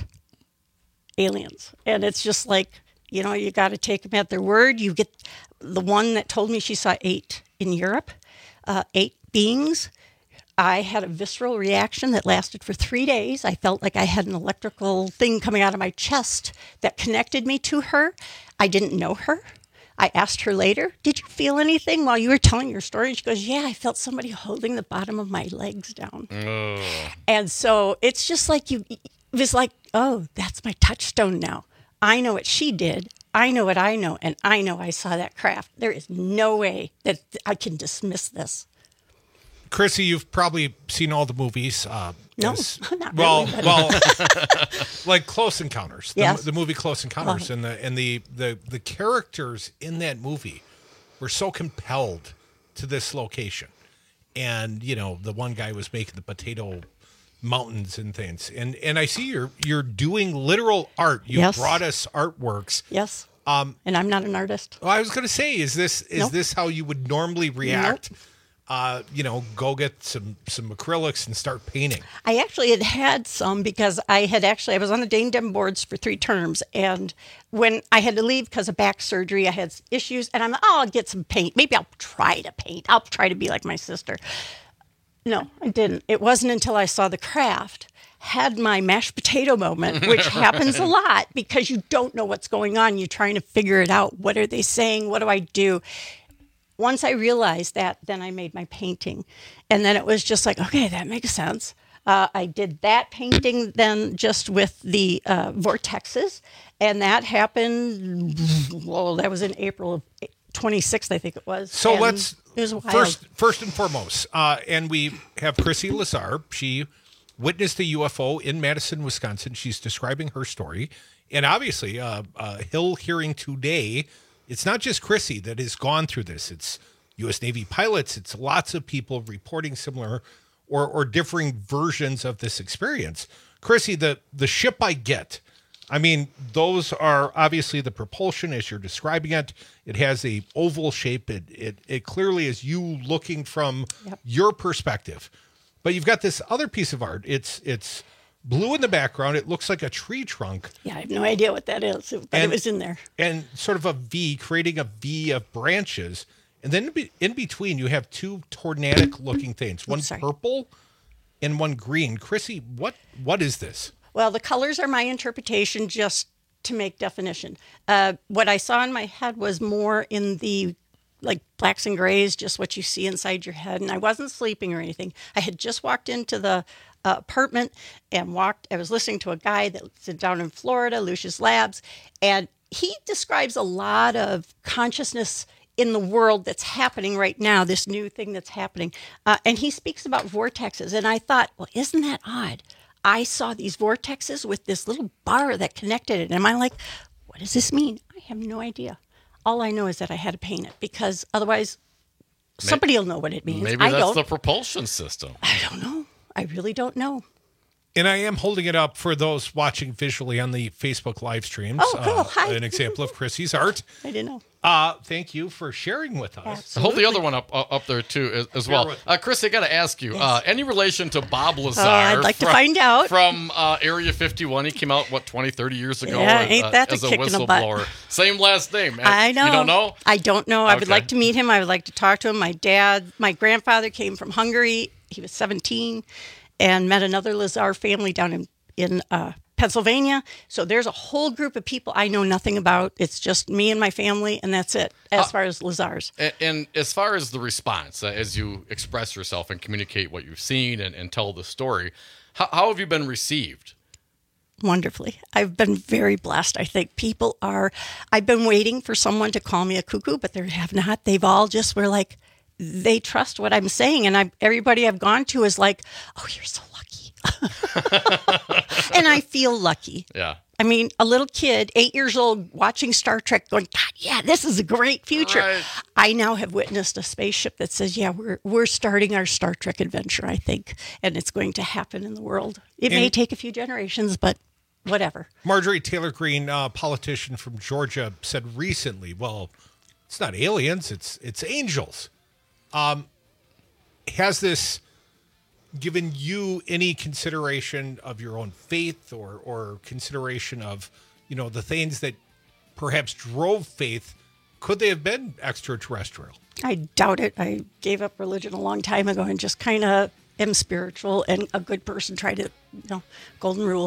aliens. And it's just like, you know, you got to take them at their word. You get the one that told me she saw eight in Europe, uh, eight beings. I had a visceral reaction that lasted for three days. I felt like I had an electrical thing coming out of my chest that connected me to her. I didn't know her. I asked her later, did you feel anything while you were telling your story? And she goes, yeah, I felt somebody holding the bottom of my legs down. Oh. And so it's just like you, it was like, oh, that's my touchstone now. I know what she did. I know what I know. And I know I saw that craft. There is no way that I can dismiss this. Chrissy, you've probably seen all the movies. Uh, No, as- not well, really, but- well, like Close Encounters, the, Yes. the movie Close Encounters, Oh. and the and the, the the characters in that movie were so compelled to this location, and you know the one guy was making the potato mountains and things, and and I see you're you're doing literal art. You Yes. brought us artworks. Yes. Um, and I'm not an artist. Well, I was going to say, is this is Nope. this how you would normally react? Uh, you know, go get some some acrylics and start painting. I actually had had some because I had actually, I was on the Dane Dem boards for three terms. And when I had to leave because of back surgery, I had issues. And I'm like, oh, I'll get some paint. Maybe I'll try to paint. I'll try to be like my sister. No, I didn't. It wasn't until I saw the craft, had my mashed potato moment, which happens a lot because you don't know what's going on. You're trying to figure it out. What are they saying? What do I do? Once I realized that, then I made my painting. And then it was just like, okay, that makes sense. Uh, I did that painting then just with the uh, vortexes. And that happened, well, that was in April of twenty-sixth, I think it was. So And let's it was wild. first first and foremost, uh, and we have Chrissy Lazar. She witnessed a U F O in Madison, Wisconsin. She's describing her story, and obviously, uh, uh, Hill Hearing Today. It's not just Chrissy that has gone through this. It's U S Navy pilots. It's lots of people reporting similar or or differing versions of this experience. Chrissy, the the ship I get, I mean, those are obviously the propulsion as you're describing it. It has a oval shape. It it, it clearly is you looking from yep. your perspective. But you've got this other piece of art. It's it's blue in the background. It looks like a tree trunk. Yeah, I have no idea what that is, but and, it was in there. And sort of a V, creating a V of branches. And then in between, you have two tornadic-looking things, one purple and one green. Chrissy, what what is this? Well, the colors are my interpretation just to make definition. Uh, what I saw in my head was more in the like blacks and grays, just what you see inside your head. And I wasn't sleeping or anything. I had just walked into the uh, apartment and walked. I was listening to a guy that's down in Florida, Lucius Labs, and he describes a lot of consciousness in the world that's happening right now, this new thing that's happening. Uh, and he speaks about vortexes. And I thought, well, isn't that odd? I saw these vortexes with this little bar that connected it. And I'm like, what does this mean? I have no idea. All I know is that I had to paint it because otherwise somebody will know what it means. Maybe I that's don't. the propulsion system. I don't know. I really don't know. And I am holding it up for those watching visually on the Facebook live streams. Oh, cool. Uh, Hi. An example of Chrissy's art. I didn't know. Uh, thank you for sharing with us. Absolutely. Hold the other one up uh, up there, too, as, as well. Uh, Chris, I got to ask you, Yes. uh, any relation to Bob Lazar? Oh, I'd like from, to find out. From uh, Area fifty-one. He came out, what, twenty, thirty years ago Yeah, as, ain't uh, that a as a kick in the butt? whistleblower. Same last name. I know. You don't know? I don't know. I would Okay. like to meet him. I would like to talk to him. My dad, my grandfather came from Hungary. He was seventeen and met another Lazar family down in, in uh, Pennsylvania. So there's a whole group of people I know nothing about. It's just me and my family, and that's it as Uh, far as Lazars. And, and as far as the response, uh, as you express yourself and communicate what you've seen and, and tell the story, how, how have you been received? Wonderfully. I've been very blessed. I think people are, I've been waiting for someone to call me a cuckoo, but they have not. They've all just were like, they trust what I'm saying. And I, everybody I've gone to is like, oh, you're so lucky. And I feel lucky. Yeah. I mean, a little kid, eight years old, watching Star Trek going, God, yeah, this is a great future. Right. I now have witnessed a spaceship that says, yeah, we're we're starting our Star Trek adventure, I think, and it's going to happen in the world. It And- may take a few generations, but whatever. Marjorie Taylor Greene, a politician from Georgia, said recently, well, it's not aliens, it's it's angels. Um, has this given you any consideration of your own faith or or consideration of, you know, the things that perhaps drove faith? Could they have been extraterrestrial? I doubt it. I gave up religion a long time ago and just kind of am spiritual and a good person. Try to, you know, golden rule.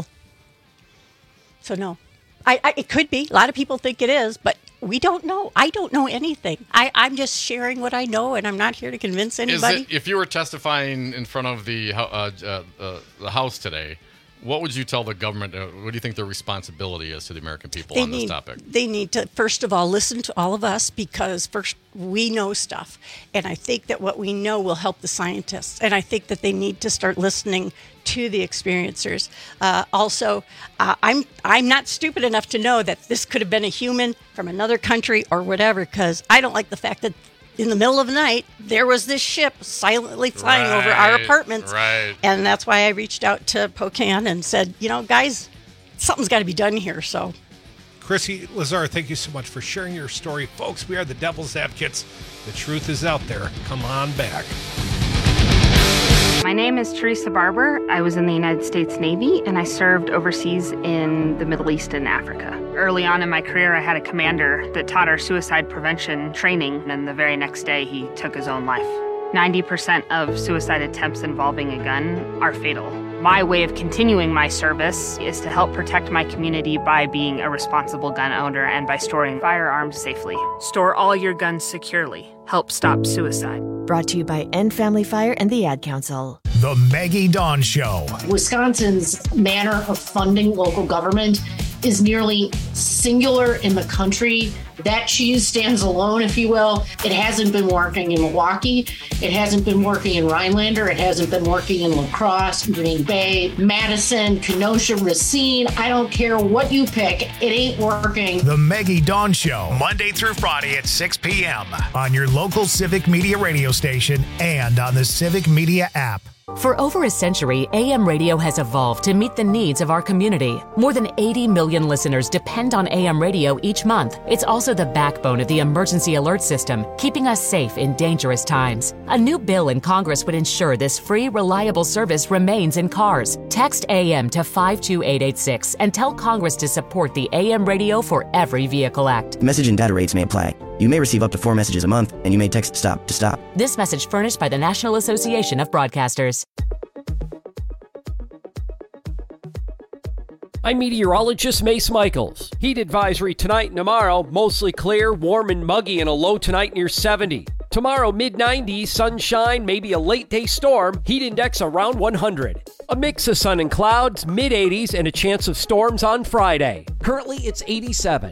So no, I, I it could be. A lot of people think it is, but we don't know. I don't know anything. I, I'm just sharing what I know, and I'm not here to convince Is anybody. it, if you were testifying in front of the uh, uh, uh, the House today, what would you tell the government? Uh, what do you think their responsibility is to the American people They on this need, topic? They need to, first of all, listen to all of us because first, we know stuff. And I think that what we know will help the scientists. And I think that they need to start listening to the experiencers. Uh, also, uh, I'm I'm not stupid enough to know that this could have been a human from another country or whatever, because I don't like the fact that in the middle of the night, there was this ship silently flying over our Right, apartments. right. And that's why I reached out to Pocan and said, you know, guys, something's got to be done here. So Chrissy Lazar, thank you so much for sharing your story. Folks, we are the Devil's Advocates. The truth is out there. Come on back. My name is Teresa Barber. I was in the United States Navy and I served overseas in the Middle East and Africa. Early on in my career, I had a commander that taught our suicide prevention training, and the very next day he took his own life. ninety percent of suicide attempts involving a gun are fatal. My way of continuing my service is to help protect my community by being a responsible gun owner and by storing firearms safely. Store all your guns securely. Help stop suicide. Brought to you by End Family Fire and the Ad Council. The Maggie Dawn Show. Wisconsin's manner of funding local government is nearly singular in the country. That cheese stands alone, if you will. It hasn't been working in Milwaukee. It hasn't been working in Rhinelander. It hasn't been working in La Crosse, Green Bay, Madison, Kenosha, Racine. I don't care what you pick. It ain't working. The Maggie Dawn Show. Monday through Friday at six p.m. on your local Civic Media radio station and on the Civic Media app. For over a century, A M radio has evolved to meet the needs of our community. More than eighty million listeners depend on A M radio each month. It's also the backbone of the emergency alert system, keeping us safe in dangerous times. A new bill in Congress would ensure this free, reliable service remains in cars. Text A M to five two eight eight six and tell Congress to support the A M Radio for Every Vehicle Act. Message and data rates may apply. You may receive up to four messages a month, and you may text STOP to stop. This message furnished by the National Association of Broadcasters. I'm meteorologist Mace Michaels. Heat advisory tonight and tomorrow, mostly clear, warm and muggy, and a low tonight near seventy. Tomorrow, mid nineties, sunshine, maybe a late day storm, heat index around one hundred. A mix of sun and clouds, mid eighties, and a chance of storms on Friday. Currently, it's eighty-seven.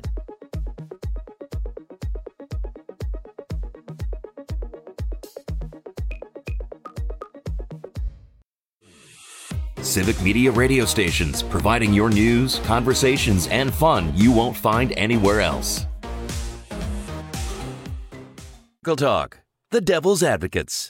Civic Media radio stations, providing your news, conversations, and fun you won't find anywhere else. Girl Talk, the Devil's Advocates.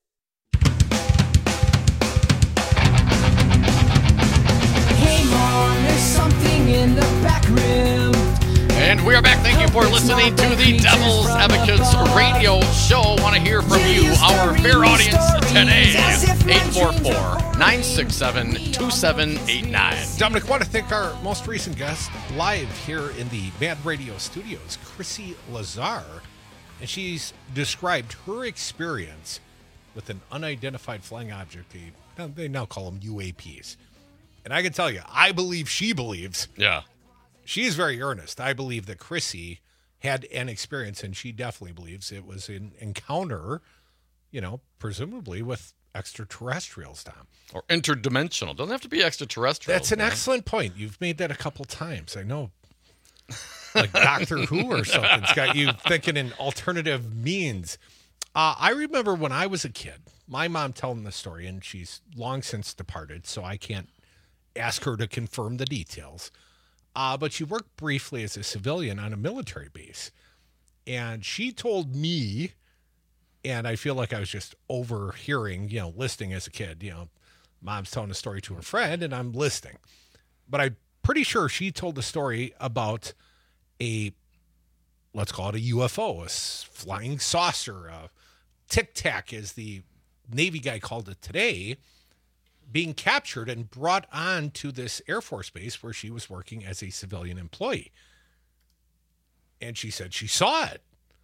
Hey, Mom, there's something in the back room. And we are back. Thank you for listening to the Devil's Advocates radio show. Want to hear from you, our fair audience today. eight four four, nine six seven, two seven eight nine. Dominic, want to thank our most recent guest live here in the Mad Radio studios, Chrissy Lazar. And she's described her experience with an unidentified flying object. They, they now call them U A Ps. And I can tell you, I believe she believes. Yeah. She is very earnest. I believe that Chrissy had an experience, and she definitely believes it was an encounter, you know, presumably with extraterrestrials, Tom. Or interdimensional. Doesn't have to be extraterrestrial. That's an man. excellent point. You've made that a couple times. I know. Like Doctor Who or something. It's got you thinking in alternative means. Uh, I remember when I was a kid, my mom telling the story, and she's long since departed, so I can't ask her to confirm the details. Uh, but she worked briefly as a civilian on a military base. And she told me, and I feel like I was just overhearing, you know, listening as a kid, you know, mom's telling a story to her friend and I'm listening. But I'm pretty sure she told the story about a, let's call it a U F O, a flying saucer, a Tic Tac, as the Navy guy called it today, being captured and brought on to this Air Force base where she was working as a civilian employee. And she said she saw it.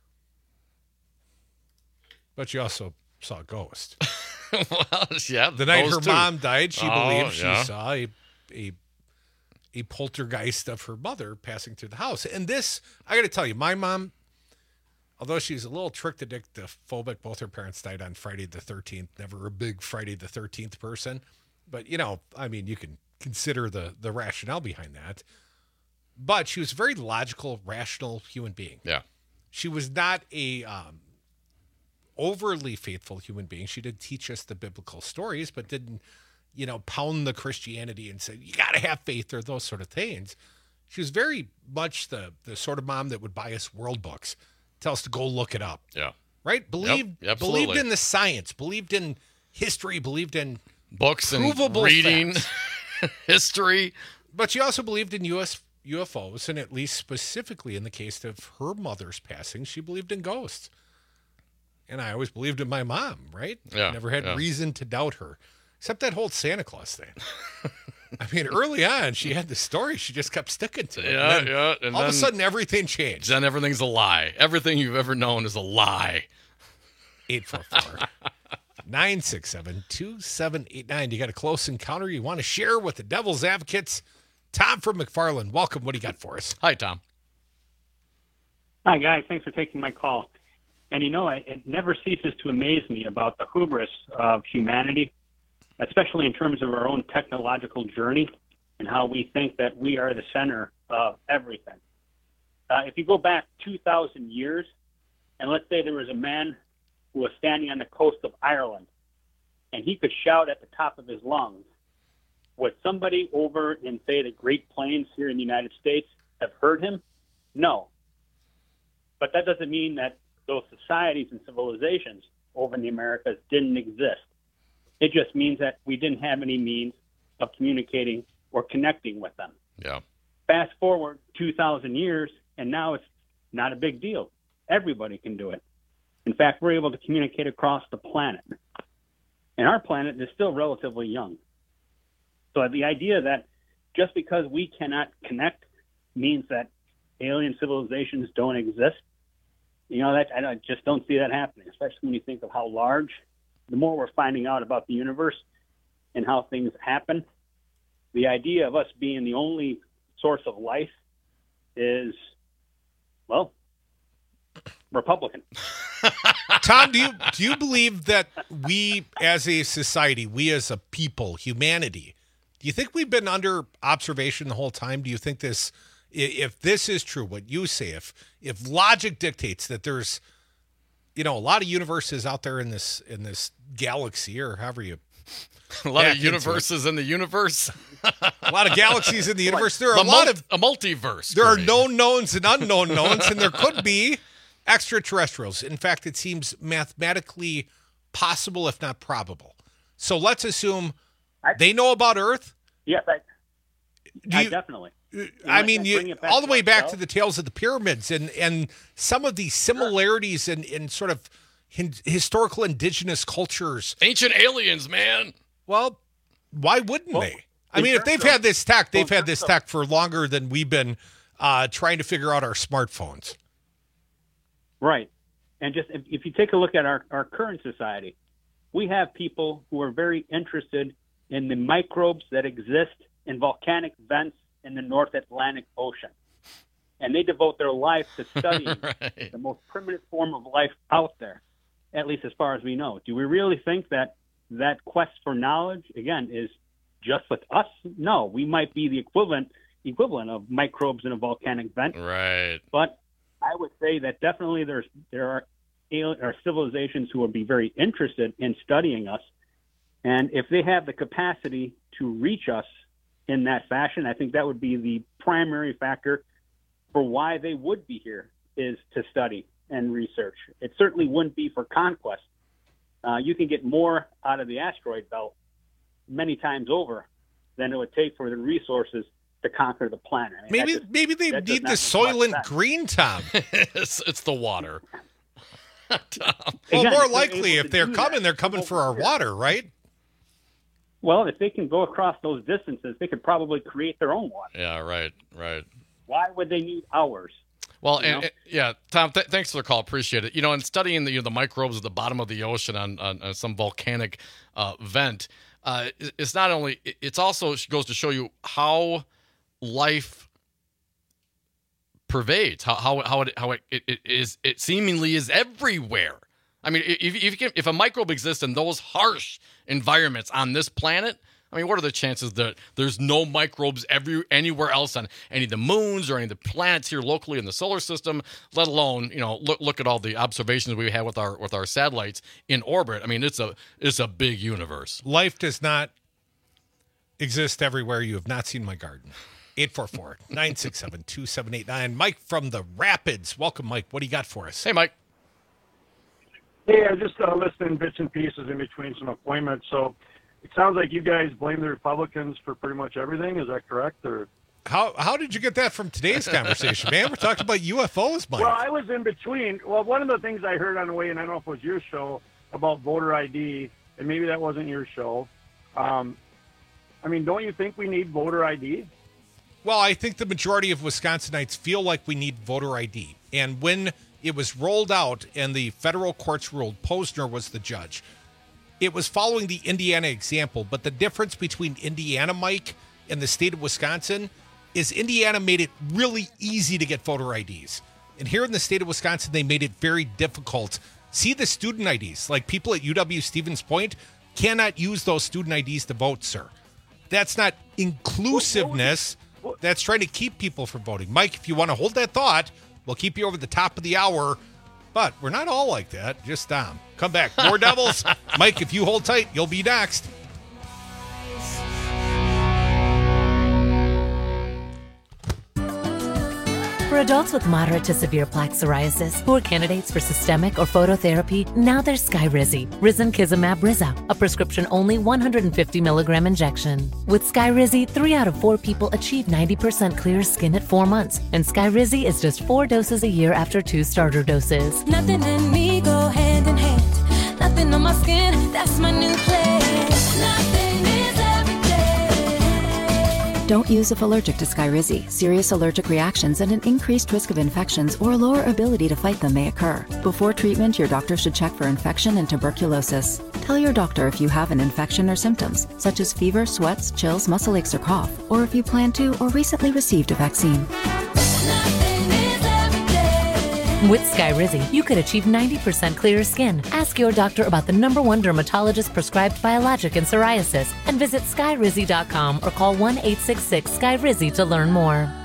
But she also saw a ghost. Well, yeah. The night her too. mom died, she Oh, believed she yeah. saw a, a a poltergeist of her mother passing through the house. And this, I got to tell you, my mom, although she's a little trick-phobic, both her parents died on Friday the thirteenth. Never a big Friday the thirteenth person. But, you know, I mean, you can consider the, the rationale behind that. But she was a very logical, rational human being. Yeah. She was not a um, overly faithful human being. She did teach us the biblical stories, but didn't, you know, pound the Christianity and say, you got to have faith or those sort of things. She was very much the the sort of mom that would buy us world books, tell us to go look it up. Yeah. Right? Believed, Yep, absolutely. believed in the science, believed in history, believed in books and provable reading, facts. history. But she also believed in U S U F Os, and at least specifically in the case of her mother's passing, she believed in ghosts. And I always believed in my mom, right? Yeah, Never had yeah. reason to doubt her, except that whole Santa Claus thing. I mean, early on, she had the story. She just kept sticking to it. Yeah, And then yeah. And all then, of a sudden, everything changed. Then everything's a lie. Everything you've ever known is a lie. eight four four, nine six seven, two seven eight nine. You got a close encounter you want to share with the Devil's Advocates? Tom from McFarland, welcome. What do you got for us? Hi, Tom. Hi, guys. Thanks for taking my call. And you know, it, it never ceases to amaze me about the hubris of humanity, especially in terms of our own technological journey and how we think that we are the center of everything. Uh, if you go back two thousand years, and let's say there was a man who was standing on the coast of Ireland, and he could shout at the top of his lungs, would somebody over in, say, the Great Plains here in the United States have heard him? No. But that doesn't mean that those societies and civilizations over in the Americas didn't exist. It just means that we didn't have any means of communicating or connecting with them. Yeah. Fast forward two thousand years, and now it's not a big deal. Everybody can do it. In fact, we're able to communicate across the planet. And our planet is still relatively young. So the idea that just because we cannot connect means that alien civilizations don't exist, you know, that I just don't see that happening, especially when you think of how large. The more we're finding out about the universe and how things happen, the idea of us being the only source of life is, well, Republican. Tom, do you do you believe that we as a society, we as a people, humanity, do you think we've been under observation the whole time? Do you think this, if this is true, what you say, if if logic dictates that there's, you know, a lot of universes out there in this in this galaxy, or however you a lot of universes in the universe, a lot of galaxies in the universe. There are the a lot mul- of a multiverse. There are me. known knowns and unknown knowns, and there could be extraterrestrials. In fact, it seems mathematically possible, if not probable. So let's assume I, they know about Earth. Yes, I, Do I you, definitely. You I know, mean, you, all the way back to the tales of the pyramids and, and some of the similarities in, in sort of hin- historical indigenous cultures. Ancient aliens, man. Well, why wouldn't well, they? I mean, if they've of, had this tech, they've well, had this of, tech for longer than we've been uh, trying to figure out our smartphones. Right. And just if, if you take a look at our, our current society, we have people who are very interested in the microbes that exist in volcanic vents in the North Atlantic Ocean. And they devote their life to studying right. the most primitive form of life out there, at least as far as we know. Do we really think that that quest for knowledge, again, is just with us? No, we might be the equivalent equivalent of microbes in a volcanic vent. Right. But I would say that definitely there's there are, are civilizations who would be very interested in studying us. And if they have the capacity to reach us in that fashion, I think that would be the primary factor for why they would be here, is to study and research. It certainly wouldn't be for conquest. Uh, you can get more out of the asteroid belt many times over than it would take for the resources to conquer the planet. I mean, maybe just, maybe they need the Soylent Green, Tom. it's, it's the water. Well, Again, more if likely, if they're coming, that, they're coming for our water, right? Well, if they can go across those distances, they could probably create their own water. Yeah, right, right. Why would they need ours? Well, and, and yeah, Tom, th- thanks for the call. Appreciate it. You know, in studying the you know, the microbes at the bottom of the ocean on, on, on some volcanic uh, vent, uh, it's not only, it's also goes to show you how life pervades, how how how it how it, it, it is it seemingly is everywhere. I mean, if if, you can, if a microbe exists in those harsh environments on this planet, I mean, what are the chances that there's no microbes every anywhere else on any of the moons or any of the planets here locally in the solar system? Let alone, you know, look look at all the observations we have with our with our satellites in orbit. I mean, it's a it's a big universe. Life does not exist everywhere. You have not seen my garden. eight four four, nine six seven, two seven eight nine. Mike from the Rapids. Welcome, Mike. What do you got for us? Hey, Mike. Hey, I just uh, listened bits and pieces in between some appointments. So it sounds like you guys blame the Republicans for pretty much everything. Is that correct? Or how how did you get that from today's conversation, man? We're talking about U F Os, Mike. Well, I was in between. Well, one of the things I heard on the way, and I don't know if it was your show, about voter I D, and maybe that wasn't your show. Um, I mean, don't you think we need voter I D? Well, I think the majority of Wisconsinites feel like we need voter I D. And when it was rolled out and the federal courts ruled, Posner was the judge, it was following the Indiana example. But the difference between Indiana, Mike, and the state of Wisconsin is Indiana made it really easy to get voter I Ds. And here in the state of Wisconsin, they made it very difficult. See the student I Ds. Like people at U W-Stevens Point cannot use those student I Ds to vote, sir. That's not inclusiveness. That's trying to keep people from voting. Mike, if you want to hold that thought, we'll keep you over the top of the hour. But we're not all like that. Just Tom. Come back. More Devils. Mike, if you hold tight, you'll be next. For adults with moderate to severe plaque psoriasis who are candidates for systemic or phototherapy, now there's Skyrizi, Risankizumab Riza, a prescription-only one hundred fifty milligram injection. With Skyrizi, three out of four people achieve ninety percent clear skin at four months, and Skyrizi is just four doses a year after two starter doses. Nothing in me go hand in hand. Nothing on my skin, that's my new place. Nothing is every day. Don't use if allergic to Skyrizi. Serious allergic reactions and an increased risk of infections or lower ability to fight them may occur. Before treatment, your doctor should check for infection and tuberculosis. Tell your doctor if you have an infection or symptoms, such as fever, sweats, chills, muscle aches, or cough, or if you plan to or recently received a vaccine. With Skyrizi, you could achieve ninety percent clearer skin. Ask your doctor about the number one dermatologist prescribed biologic in psoriasis and visit skyrizi dot com or call one eight six six Skyrizi to learn more.